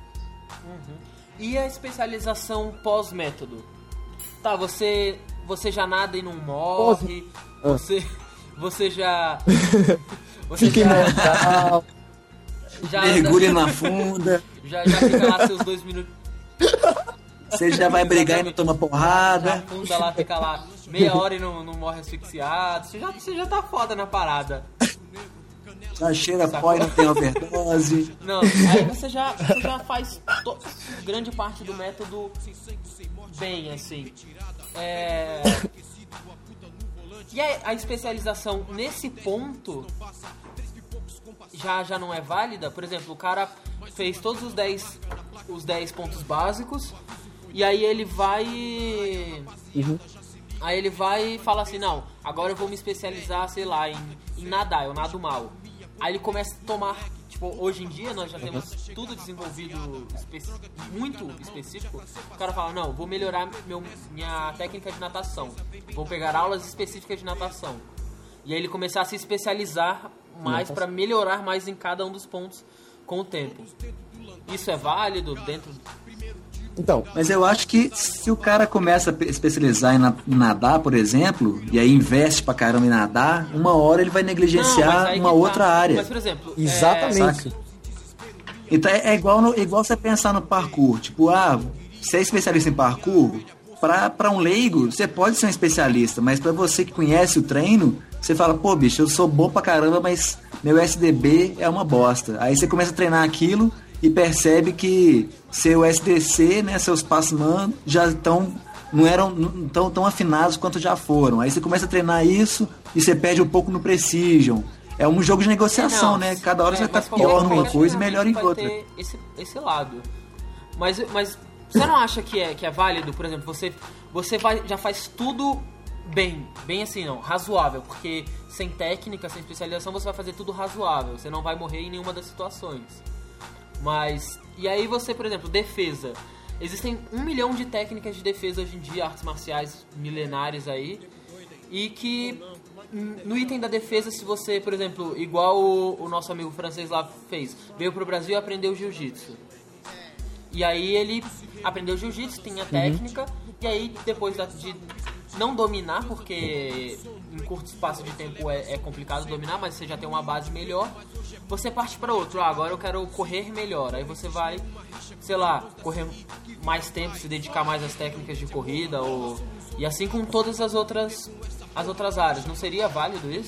E a especialização pós-método? Tá, você, você já nada e não morre. Ah. Você, você já... Você Fique já, mental. já, Mergulha na funda. já, já fica lá seus dois minutos. Você já vai brigar e não toma Já porrada. afunda lá, fica lá meia hora e não, não morre asfixiado. Você já, você já tá foda na parada. Já cheira pó e não tem overdose. Não, aí você já, você já faz to- grande parte do método bem, assim. É... E a, a especialização nesse ponto já, já não é válida? Por exemplo, o cara fez todos os dez, os dez pontos básicos e aí ele vai... Uhum. Aí ele vai e fala assim, não, agora eu vou me especializar, sei lá, em, em nadar, eu nado mal. Aí ele começa a tomar, tipo, hoje em dia nós já temos tudo desenvolvido especi- muito específico. O cara fala, não, vou melhorar meu, minha técnica de natação, vou pegar aulas específicas de natação. E aí ele começar a se especializar mais para melhorar mais em cada um dos pontos com o tempo. Isso é válido dentro... Então, Mas eu acho que se o cara começa a pe- especializar em, na- em nadar, por exemplo, e aí investe pra caramba em nadar, uma hora ele vai Não, negligenciar mas aí uma que tá. outra área. Mas, por exemplo... é, exatamente. saca? Então é, é igual, no- igual você pensar no parkour. Tipo, ah, você é especialista em parkour? Pra, pra um leigo, você pode ser um especialista, mas pra você que conhece o treino, você fala, pô, bicho, eu sou bom pra caramba, mas meu S D B é uma bosta. Aí você começa a treinar aquilo e percebe que seu S D C, né, seus passman já estão não eram não tão, tão afinados quanto já foram. Aí você começa a treinar isso e você perde um pouco no Precision. É um jogo de negociação, Não, né? Cada hora é, você tá mas pior qualquer- numa qualquer coisa e treinamento melhor em vai outra. ter Esse, esse lado. Mas, mas você não acha que é, que é válido, por exemplo, você, você vai, já faz tudo bem, bem assim não, razoável, porque sem técnica, sem especialização, você vai fazer tudo razoável, você não vai morrer em nenhuma das situações. Mas, e aí você, por exemplo, defesa. Existem um milhão de técnicas de defesa hoje em dia, artes marciais milenares aí, e que no item da defesa, se você, por exemplo, igual o, o nosso amigo francês lá fez, veio pro Brasil e aprendeu jiu-jitsu. E aí ele aprendeu jiu-jitsu, tem a técnica, e aí depois da- de não dominar, porque em curto espaço de tempo é, é complicado dominar, mas você já tem uma base melhor, você parte para outro. Ah, agora eu quero correr melhor. Aí você vai, sei lá, correr mais tempo, se dedicar mais às técnicas de corrida, ou... e assim com todas as outras, as outras áreas. Não seria válido isso?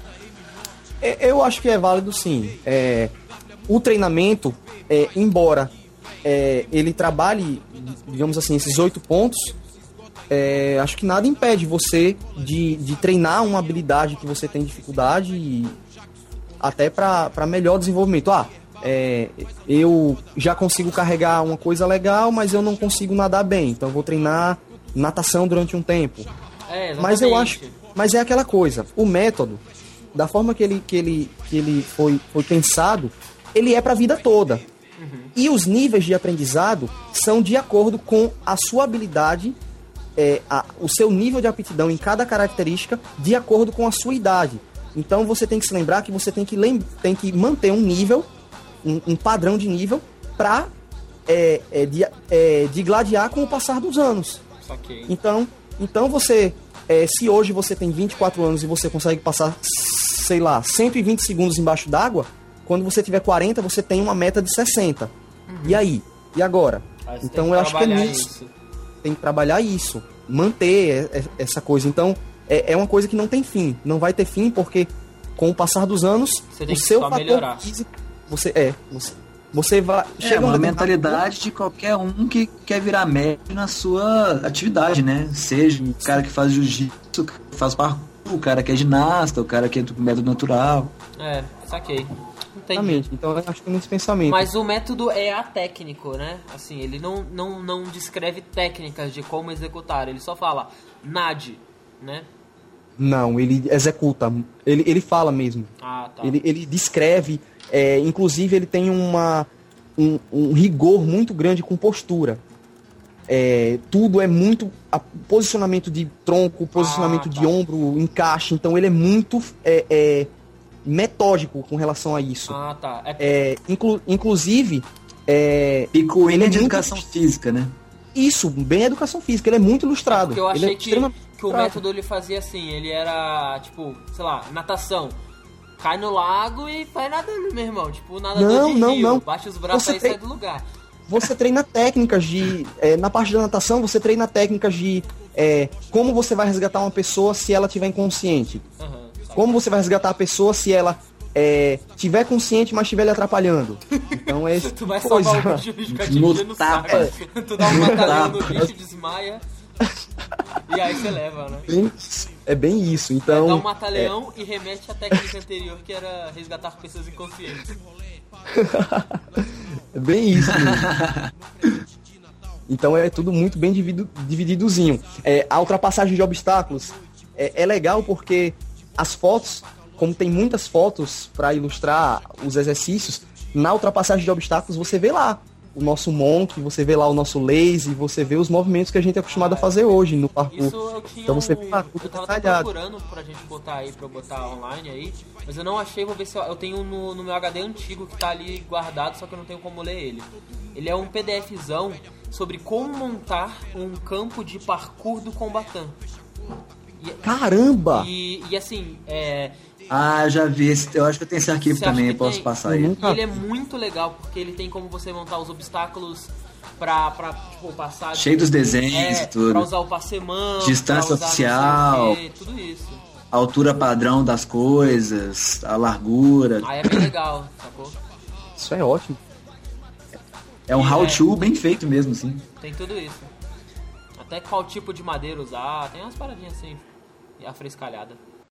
É, eu acho que é válido sim. É, o treinamento, é, embora é, ele trabalhe, digamos assim, esses oito pontos, é, acho que nada impede você de, de treinar uma habilidade que você tem dificuldade e até para melhor desenvolvimento. Ah, é, eu já consigo carregar uma coisa legal, mas eu não consigo nadar bem, então eu vou treinar natação durante um tempo. É, Mas eu acho, exatamente. Mas é aquela coisa, o método, da forma que ele, que ele, que ele foi, foi pensado, ele é para a vida toda. Uhum. E os níveis de aprendizado são de acordo com a sua habilidade, é, a, o seu nível de aptidão em cada característica, de acordo com a sua idade. Então você tem que se lembrar que você tem que, lem- tem que manter um nível, um, um padrão de nível, para é, é, de, é, de gladiar com o passar dos anos. Saquei. Então, então você, é, se hoje você tem vinte e quatro anos e você consegue passar, sei lá, cento e vinte segundos embaixo d'água, quando você tiver quarenta, você tem uma meta de sessenta. Uhum. E aí? E agora? Aí então eu acho que é nisso. Isso. Tem que trabalhar isso, manter essa coisa. Então, é, é uma coisa que não tem fim. Não vai ter fim porque, com o passar dos anos, você tem o que seu só fator melhorar. físico, você é, você, você vai. É chega uma um mentalidade de qualquer um que quer virar médio na sua atividade, né? Seja o cara que faz jiu-jitsu, o cara que faz parkour, o cara que é ginasta, o cara que é do método natural. É, saquei. Entendi. Exatamente. Então eu acho que é nesse pensamento. Mas o método é atécnico, né? Assim, ele não, não, não descreve técnicas de como executar, ele só fala nade, né? Não, ele executa. Ele, ele fala mesmo. Ah, tá. Ele, ele descreve. É, inclusive, ele tem uma, um, um rigor muito grande com postura. É, tudo é muito. A, posicionamento de tronco, posicionamento Ah, tá. de ombro, encaixe. Então, ele é muito é, é, metódico com relação a isso. Ah, tá. É, É, inclu, inclusive. É, Picuinha Ele é de muito- educação física, né? isso, bem educação física. Ele é muito ilustrado. porque eu ele achei é que, extremamente que o ilustrado. método ele fazia assim, ele era, tipo, sei lá, natação. Cai no lago e vai nadando, meu irmão. Tipo, nadador Não, de não, rio. não. Baixa os braços Você aí e tem- sai do lugar. Você treina técnicas de... é, na parte da natação, você treina técnicas de... é, como você vai resgatar uma pessoa se ela estiver inconsciente. Aham, sabe? Como você vai resgatar a pessoa se ela é, tiver consciente, mas estiver lhe atrapalhando. Então é esse Tu vai tipo de salvar coisa. o bicho, o bicho fica te No enchendo no tapa. saco. Tu dá um batalhão no tapa. bicho, desmaia. E aí você leva, né? Bem- É bem isso. Dá Então, um mata-leão e remete à técnica anterior, que era resgatar pessoas inconscientes. é bem isso mesmo. Então é tudo muito bem dividido, divididozinho. É, a ultrapassagem de obstáculos é, é legal porque as fotos, como tem muitas fotos para ilustrar os exercícios, na ultrapassagem de obstáculos você vê lá o nosso monk, você vê lá o nosso lazy, você vê os movimentos que a gente é acostumado a fazer hoje no parkour. Isso eu tinha Então você um... vê lá tudo Eu tava até detalhado. procurando pra gente botar aí, pra eu botar online aí, mas eu não achei, vou ver se eu, eu tenho no, no meu H D antigo que tá ali guardado, só que eu não tenho como ler ele. Ele é um PDFzão sobre como montar um campo de parkour do Combatant. E, Caramba! e, e assim, é... Ah, já vi esse. Eu acho que eu tenho esse arquivo Você acha também, que eu posso tem? passar Eu aí. nunca- E ele é muito legal, porque ele tem como você montar os obstáculos pra, pra tipo, passar... Cheio dos desenhos é, e tudo. Pra usar o passemão, Distância pra usar não sei oficial. o quê, tudo isso. A altura padrão das coisas, a largura. Aí é bem legal, sacou? Isso é ótimo. É um É. how-to bem feito mesmo, assim. Tem tudo isso. Até qual tipo de madeira usar, tem umas paradinhas assim, afrescalhada.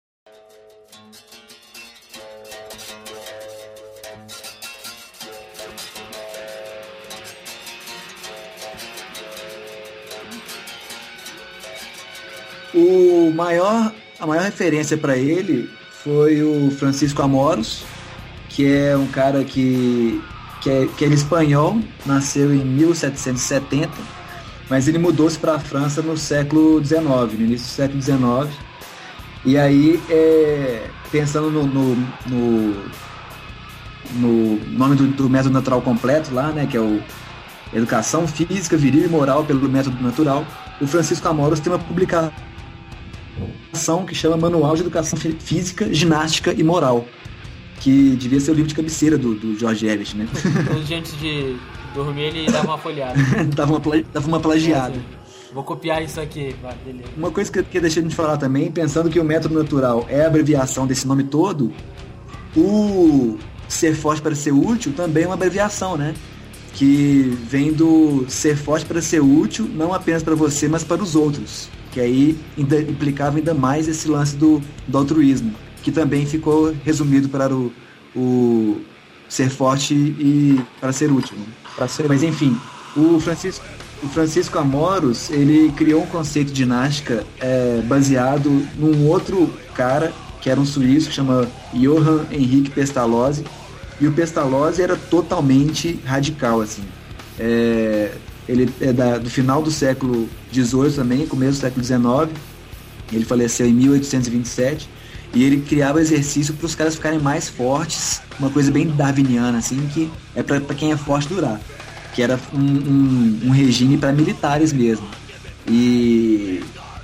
O maior, a maior referência para ele foi o Francisco Amoros, que é um cara que, que, é, que é espanhol, nasceu em mil setecentos e setenta, mas ele mudou-se para a França no século dezenove, no início do século dezenove. E aí, é, pensando no, no, no, no nome do, do método natural completo lá, né, que é o Educação Física, Viril e Moral pelo Método Natural, o Francisco Amoros tem uma publicação que chama Manual de Educação Física, Ginástica e Moral, que devia ser o livro de cabeceira do, do George Eliot, né? Hoje, antes de dormir, ele dava uma folhada. dava, uma, pla- dava uma plagiada. Vou copiar isso aqui, vai, beleza. Uma coisa que eu que eu deixei de falar também, pensando que o método natural é a abreviação desse nome todo, o ser forte para ser útil também é uma abreviação, né? Que vem do ser forte para ser útil, não apenas para você, mas para os outros. Que aí ainda, implicava ainda mais esse lance do, do altruísmo, que também ficou resumido para o, o ser forte e para ser útil. Né? Pra ser Mas enfim, o Francisco, o Francisco Amoros, ele criou um conceito de ginástica é, baseado num outro cara, que era um suíço, que chama Johann Henrique Pestalozzi. E o Pestalozzi era totalmente radical, assim. É, ele é da, do final do século dezoito também, começo do século dezenove. Ele faleceu em mil oitocentos e vinte e sete. E ele criava exercício para os caras ficarem mais fortes, uma coisa bem darwiniana, assim, que é para quem é forte durar. Que era um, um, um regime para militares mesmo. E...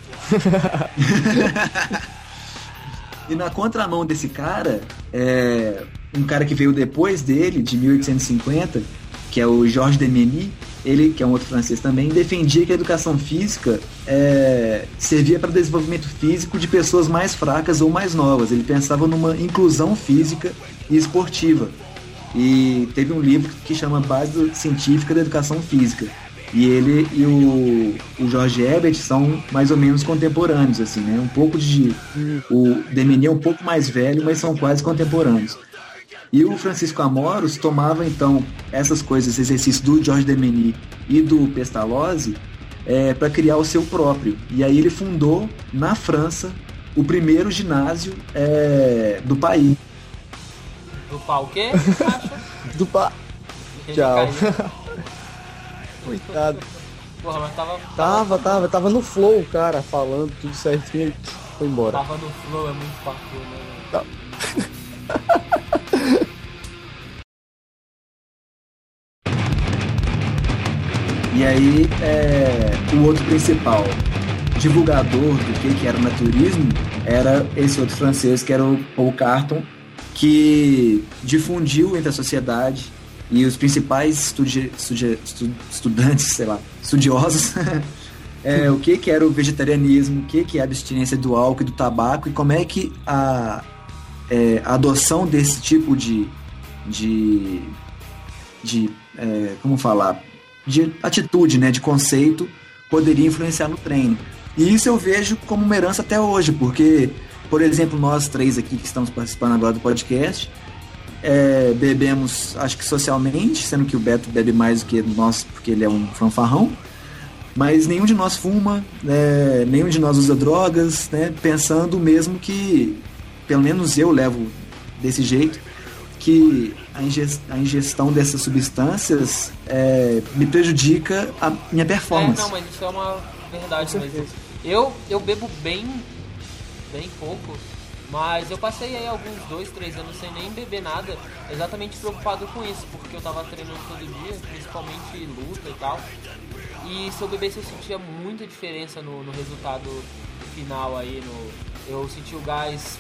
e na contramão desse cara, é, um cara que veio depois dele, de mil oitocentos e cinquenta, que é o Georges Demeny, ele, que é um outro francês também, defendia que a educação física é, servia para desenvolvimento físico de pessoas mais fracas ou mais novas. Ele pensava numa inclusão física e esportiva. E teve um livro que chama Base Científica da Educação Física. E ele e o, o George Herbert são mais ou menos contemporâneos, assim, né? Um pouco de... O Demeny é um pouco mais velho, mas são quase contemporâneos. E o Francisco Amoros tomava, então, essas coisas, esse exercício do George Demeny e do Pestalozzi é, para criar o seu próprio. E aí ele fundou, na França, o primeiro ginásio é, do país. Do pau o quê? Do pa... Ele Tchau. caiu. Coitado. Porra, mas tava... Tava, tava, tava no flow, cara, falando tudo certinho e foi embora. Tava no flow, é muito parkour, né? Tá. E aí, é, o outro principal divulgador do que, que era o naturismo era esse outro francês, que era o Paul Carton, que difundiu entre a sociedade e os principais estudi- estudi- estu- estudantes, sei lá, estudiosos, é, o que, que era o vegetarianismo, o que, que é a abstinência do álcool e do tabaco, e como é que a, é, a adoção desse tipo de, de, de é, como falar, de atitude, né, de conceito, poderia influenciar no treino. E isso eu vejo como uma herança até hoje, porque, por exemplo, nós três aqui que estamos participando agora do podcast, é, bebemos, acho que socialmente, sendo que o Beto bebe mais do que nós, porque ele é um fanfarrão, mas nenhum de nós fuma, né, nenhum de nós usa drogas, né, pensando mesmo que, pelo menos eu levo desse jeito, que a ingestão, a ingestão dessas substâncias é, me prejudica a minha performance. É, não, mas isso é uma verdade mesmo. Eu, eu bebo bem, bem pouco, mas eu passei aí alguns dois, três anos sem nem beber nada, exatamente preocupado com isso, porque eu tava treinando todo dia, principalmente luta e tal, e se eu bebesse eu sentia muita diferença no, no resultado final aí, no, eu senti o gás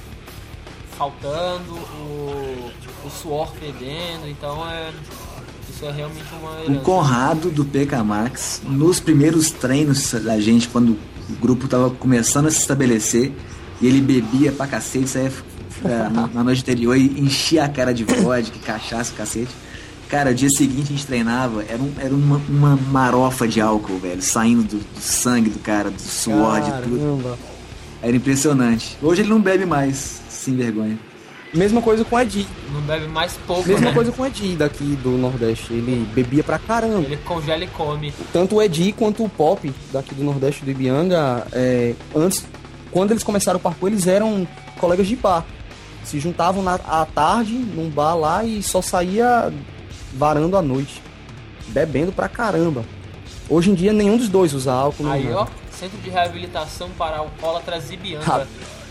faltando, o, o suor fedendo, então é, isso é realmente uma herança. O Conrado do P K Max, nos primeiros treinos da gente, quando o grupo tava começando a se estabelecer, e ele bebia pra cacete, saia na, na noite anterior e enchia a cara de vodka, cachaça, cacete. Cara, o dia seguinte a gente treinava, era, um, era uma, uma marofa de álcool, velho, saindo do, do sangue do cara, do suor, Caramba. de tudo. Era impressionante. Hoje ele não bebe mais, sem vergonha. Mesma coisa com o Edi. Não bebe mais pouco, Mesma né? coisa com o Edi daqui do Nordeste. Ele bebia pra caramba. Ele congela e come. Tanto o Edi quanto o Pop daqui do Nordeste do Ibianga, é, antes, quando eles começaram o parkour, eles eram colegas de bar. Se juntavam na, à tarde num bar lá e só saía varando à noite. Bebendo pra caramba. Hoje em dia nenhum dos dois usa álcool. Aí, nem ó, nada. Centro de Reabilitação para Alcoólatras Ibianga.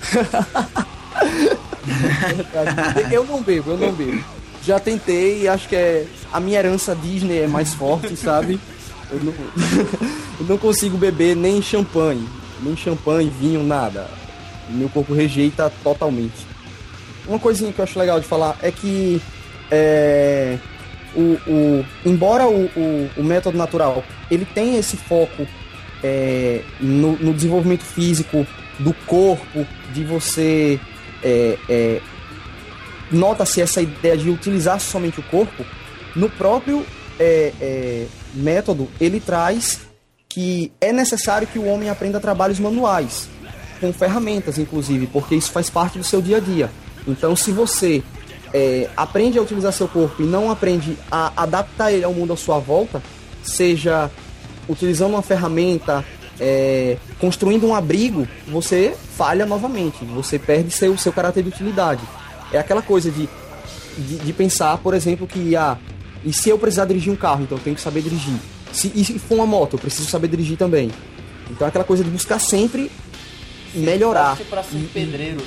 Eu não bebo, eu não bebo. Já tentei e acho que é a minha herança Disney é mais forte, sabe? Eu não, eu não consigo beber nem champanhe, nem champanhe, vinho, nada. Meu corpo rejeita totalmente. Uma coisinha que eu acho legal de falar é que é, o, o, embora o, o, o método natural ele tem esse foco é, no, no desenvolvimento físico do corpo, de você é, é, nota-se essa ideia de utilizar somente o corpo. No próprio é, é, método ele traz que é necessário que o homem aprenda trabalhos manuais, com ferramentas inclusive, porque isso faz parte do seu dia a dia. Então se você é, aprende a utilizar seu corpo e não aprende a adaptar ele ao mundo à sua volta, seja utilizando uma ferramenta, é, construindo um abrigo, você falha novamente, você perde seu, seu caráter de utilidade. É aquela coisa de, de, de pensar, por exemplo, que ah, e se eu precisar dirigir um carro, então eu tenho que saber dirigir. Se, e se for uma moto, eu preciso saber dirigir também. Então é aquela coisa de buscar sempre melhorar. Forte pra ser E- pedreiro.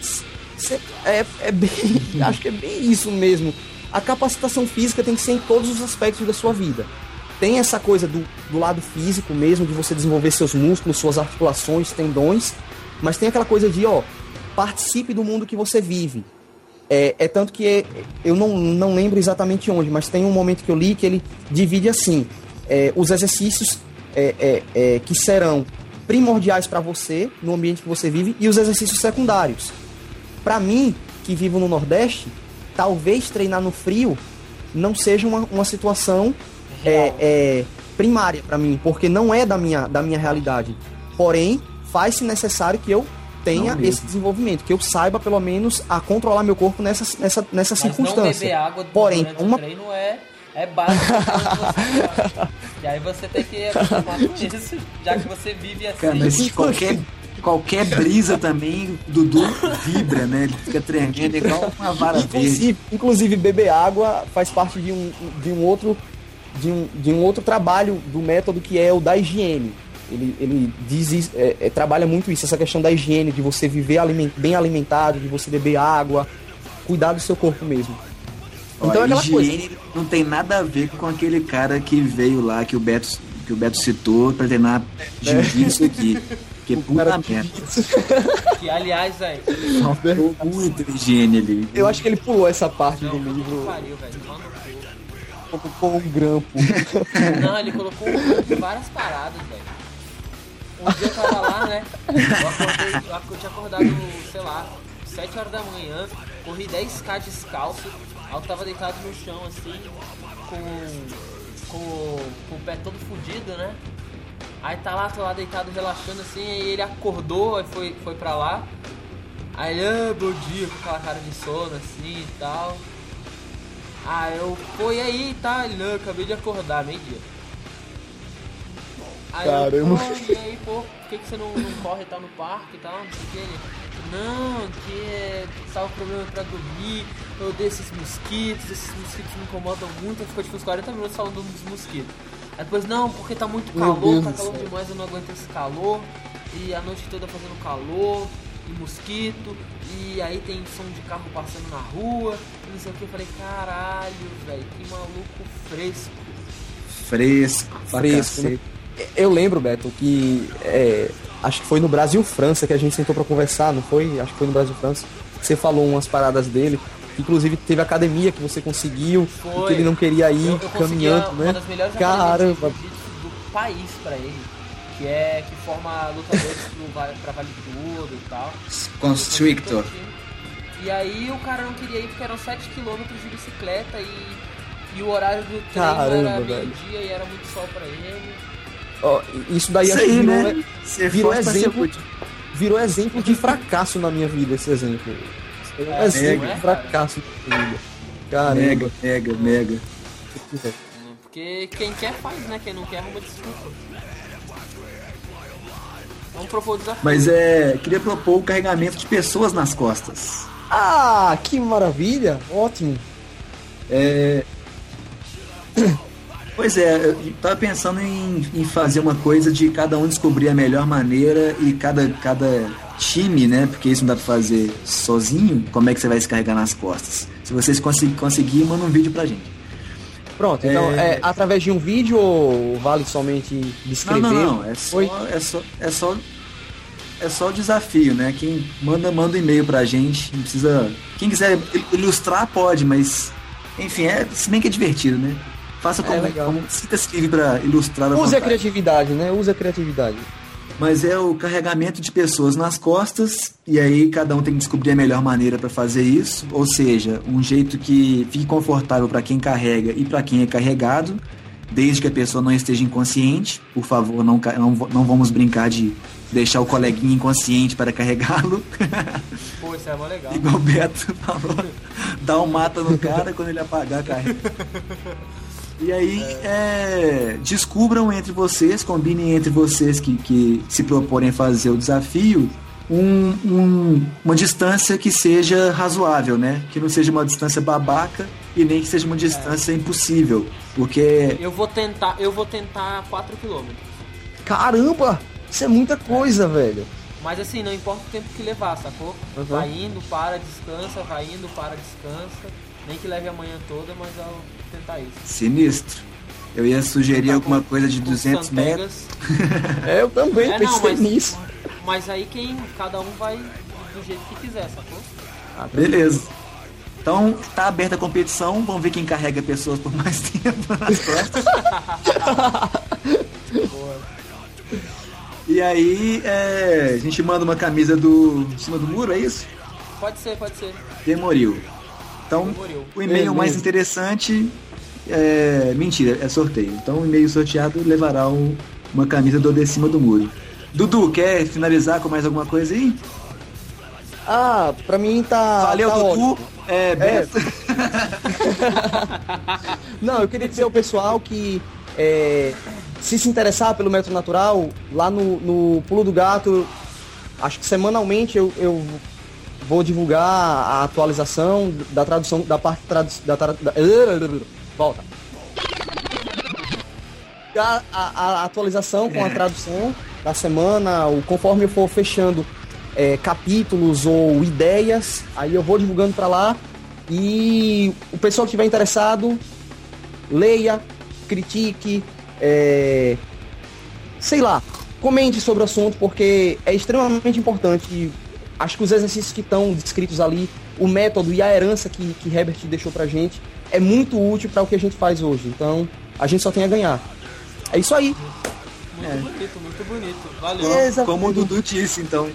Cê- É, é bem, acho que é bem isso mesmo. A capacitação física tem que ser em todos os aspectos da sua vida. Tem essa coisa do, do lado físico mesmo, de você desenvolver seus músculos, suas articulações, tendões, mas tem aquela coisa de, ó, participe do mundo que você vive. É, é tanto que é- eu não, não lembro exatamente onde, mas tem um momento que eu li que ele divide assim, é, os exercícios é, é, é, que serão primordiais para você, no ambiente que você vive, e os exercícios secundários. Pra mim, que vivo no Nordeste, talvez treinar no frio não seja uma, uma situação é, é, primária pra mim, porque não é da minha, da minha realidade. Porém, faz-se necessário que eu tenha Não mesmo. esse desenvolvimento, que eu saiba pelo menos a controlar meu corpo nessa, nessa, nessa Mas não circunstância. beber água Porém, durante uma o treino é, é básico. pra você. E aí você tem que acostumar com isso, já que você vive assim. Cara, mas qualquer, qualquer brisa também, o Dudu vibra, né? Ele fica tremendo igual uma vara verde. Inclusive, inclusive beber água faz parte de um, de um outro de um, de um outro trabalho do método, que é o da higiene. Ele, ele diz isso, é, é, trabalha muito isso, essa questão da higiene, de você viver aliment, bem alimentado, de você beber água, cuidar do seu corpo mesmo. Então é Olha, aquela coisa. higiene não tem nada a ver com aquele cara que veio lá, que o Beto, que o Beto citou, pra treinar jiu-jitsu aqui. Que puta cara- merda. Que, aliás, velho, Faltou muito higiene ali. Eu acho que ele pulou essa parte do não, que livro pariu, velho. Mano, com um grampo. não, ele colocou um- várias paradas, velho. Um dia eu tava lá, né? Eu acordei, eu ac- eu tinha acordado, sei lá, sete horas da manhã, corri dez quilometros descalço, aí eu tava deitado no chão, assim, com, com, com o pé todo fudido, né? Aí tá lá, tô lá deitado, relaxando assim, aí ele acordou, aí foi, foi pra lá. Aí ele, ah, bom dia, com aquela cara de sono, assim e tal. Aí eu, pô, e aí, tá? Ele, não, acabei de acordar, meio-dia. Aí Caramba. eu, pô, e aí, pô, por que, que você não, não corre e tal no parque e tal, não sei o que? Ele, não, que é, tava problema pra dormir, eu odeio esses mosquitos, esses mosquitos me incomodam muito, aí ficou tipo uns quarenta minutos falando dos mosquitos. Aí depois, não, porque tá muito Meu calor, Deus tá do calor céu. demais, eu não aguento esse calor, e a noite toda fazendo calor, e mosquito, e aí tem som de carro passando na rua, e não sei o que, eu falei, caralho, velho, que maluco fresco. Fresco, pra Fresco, né? cacete. Eu lembro, Beto, que é, acho que foi no Brasil-França que a gente sentou pra conversar, não foi? Acho que foi no Brasil-França. Você falou umas paradas dele. Inclusive teve academia que você conseguiu, Foi. e que ele não queria ir Eu, eu consegui caminhando, uma né? das melhores Caramba. academias de jiu-jitsu do país pra ele, que é que forma lutadores pro, va- pra Vale Tudo e tal. Constrictor. E aí o cara não queria ir porque eram sete quilômetros de bicicleta e, e o horário do treino Caramba, era velho. meio-dia e era muito sol pra ele. Ó, isso daí Isso acho que aí, virou, né? Ser virou forte pra ser exemplo, útil. virou exemplo de fracasso na minha vida, esse exemplo. É um É, exemplo mega. de fracasso na minha vida. Caramba. Mega, mega, mega. Porque quem quer faz, né? Quem não quer arruma desculpa. Vamos propor o desafio. Mas é, queria propor o carregamento de pessoas nas costas. Ah, que maravilha! Ótimo. É... Pois é, eu tava pensando em, em fazer uma coisa de cada um descobrir a melhor maneira e cada, cada time, né? Porque isso não dá pra fazer sozinho, como é que você vai se carregar nas costas. Se vocês conseguirem, conseguir, manda um vídeo pra gente. Pronto, então É. é através de um vídeo ou vale somente Não, descrever? não, não, é só, Oi? é só, é só, é só o desafio, né? Quem manda, manda um e-mail pra gente, não precisa... Quem quiser ilustrar, pode, mas... Enfim, é, se bem que é divertido, né? Faça como, legal. como sinta-se livre pra ilustrar à Use a vontade. criatividade, né? Use a criatividade. Mas é o carregamento de pessoas nas costas, e aí cada um tem que descobrir a melhor maneira para fazer isso, ou seja, um jeito que fique confortável para quem carrega e para quem é carregado, desde que a pessoa não esteja inconsciente. Por favor, não, ca- não, não vamos brincar de deixar o coleguinha inconsciente para carregá-lo. Pô, isso é mó legal. Igual o Beto falou, dá um mata no cara, quando ele apagar, carrega. E aí, é, descubram entre vocês, combinem entre vocês que, que se proporem a fazer o desafio, um, um, uma distância que seja razoável, né? Que não seja uma distância babaca e nem que seja uma distância é. impossível. Porque... Eu vou tentar, eu vou tentar quatro quilômetros. Caramba! Isso é muita coisa, velho. Mas assim, não importa o tempo que levar, sacou? Uhum. Vai indo, para, descansa, vai indo, para, descansa. Nem que leve a manhã toda, mas eu vou tentar isso. Sinistro. Eu ia sugerir tá alguma com, coisa de duzentos metros. É, eu também é, pensei não, mas, nisso. Mas aí quem, cada um vai do jeito que quiser, sacou? Ah, beleza. Então, tá aberta a competição. Vamos ver quem carrega pessoas por mais tempo nas costas. Boa. E aí, é, a gente manda uma camisa do de cima do muro, é isso? Pode ser, pode ser. Demorou. Então, Demorou. o e-mail é, mais interessante é... Mentira, é sorteio. Então, o e-mail sorteado levará um, uma camisa do de cima do muro. Dudu, quer finalizar com mais alguma coisa aí? Ah, pra mim tá... Valeu, tá Dudu. Ótimo. É, Beto. É. Não, eu queria dizer ao pessoal que... É, se se interessar pelo método natural, lá no, no Pulo do Gato, acho que semanalmente eu, eu vou divulgar a atualização da tradução, da parte tradu, da, da, da volta. A, a, a atualização com a tradução da semana, o, conforme eu for fechando é, capítulos ou ideias, aí eu vou divulgando para lá e o pessoal que estiver interessado, leia, critique, É, sei lá, comente sobre o assunto, porque é extremamente importante. E acho que os exercícios que estão descritos ali, o método e a herança que, que Herbert deixou pra gente é muito útil para o que a gente faz hoje. Então a gente só tem a ganhar. É isso aí. Muito é. bonito, muito bonito. Valeu. É, como o Dudu disse, então.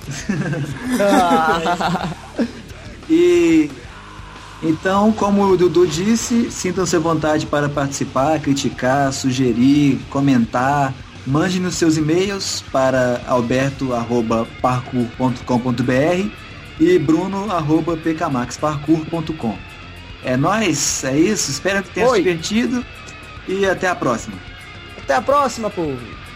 E então, como o Dudu disse, sintam-se à vontade para participar, criticar, sugerir, comentar. Mande nos seus e-mails para alberto arroba parkour ponto com ponto br e bruno arroba pkmax parkour ponto com. É nóis, é isso. Espero que tenha se divertido e até a próxima. Até a próxima, povo.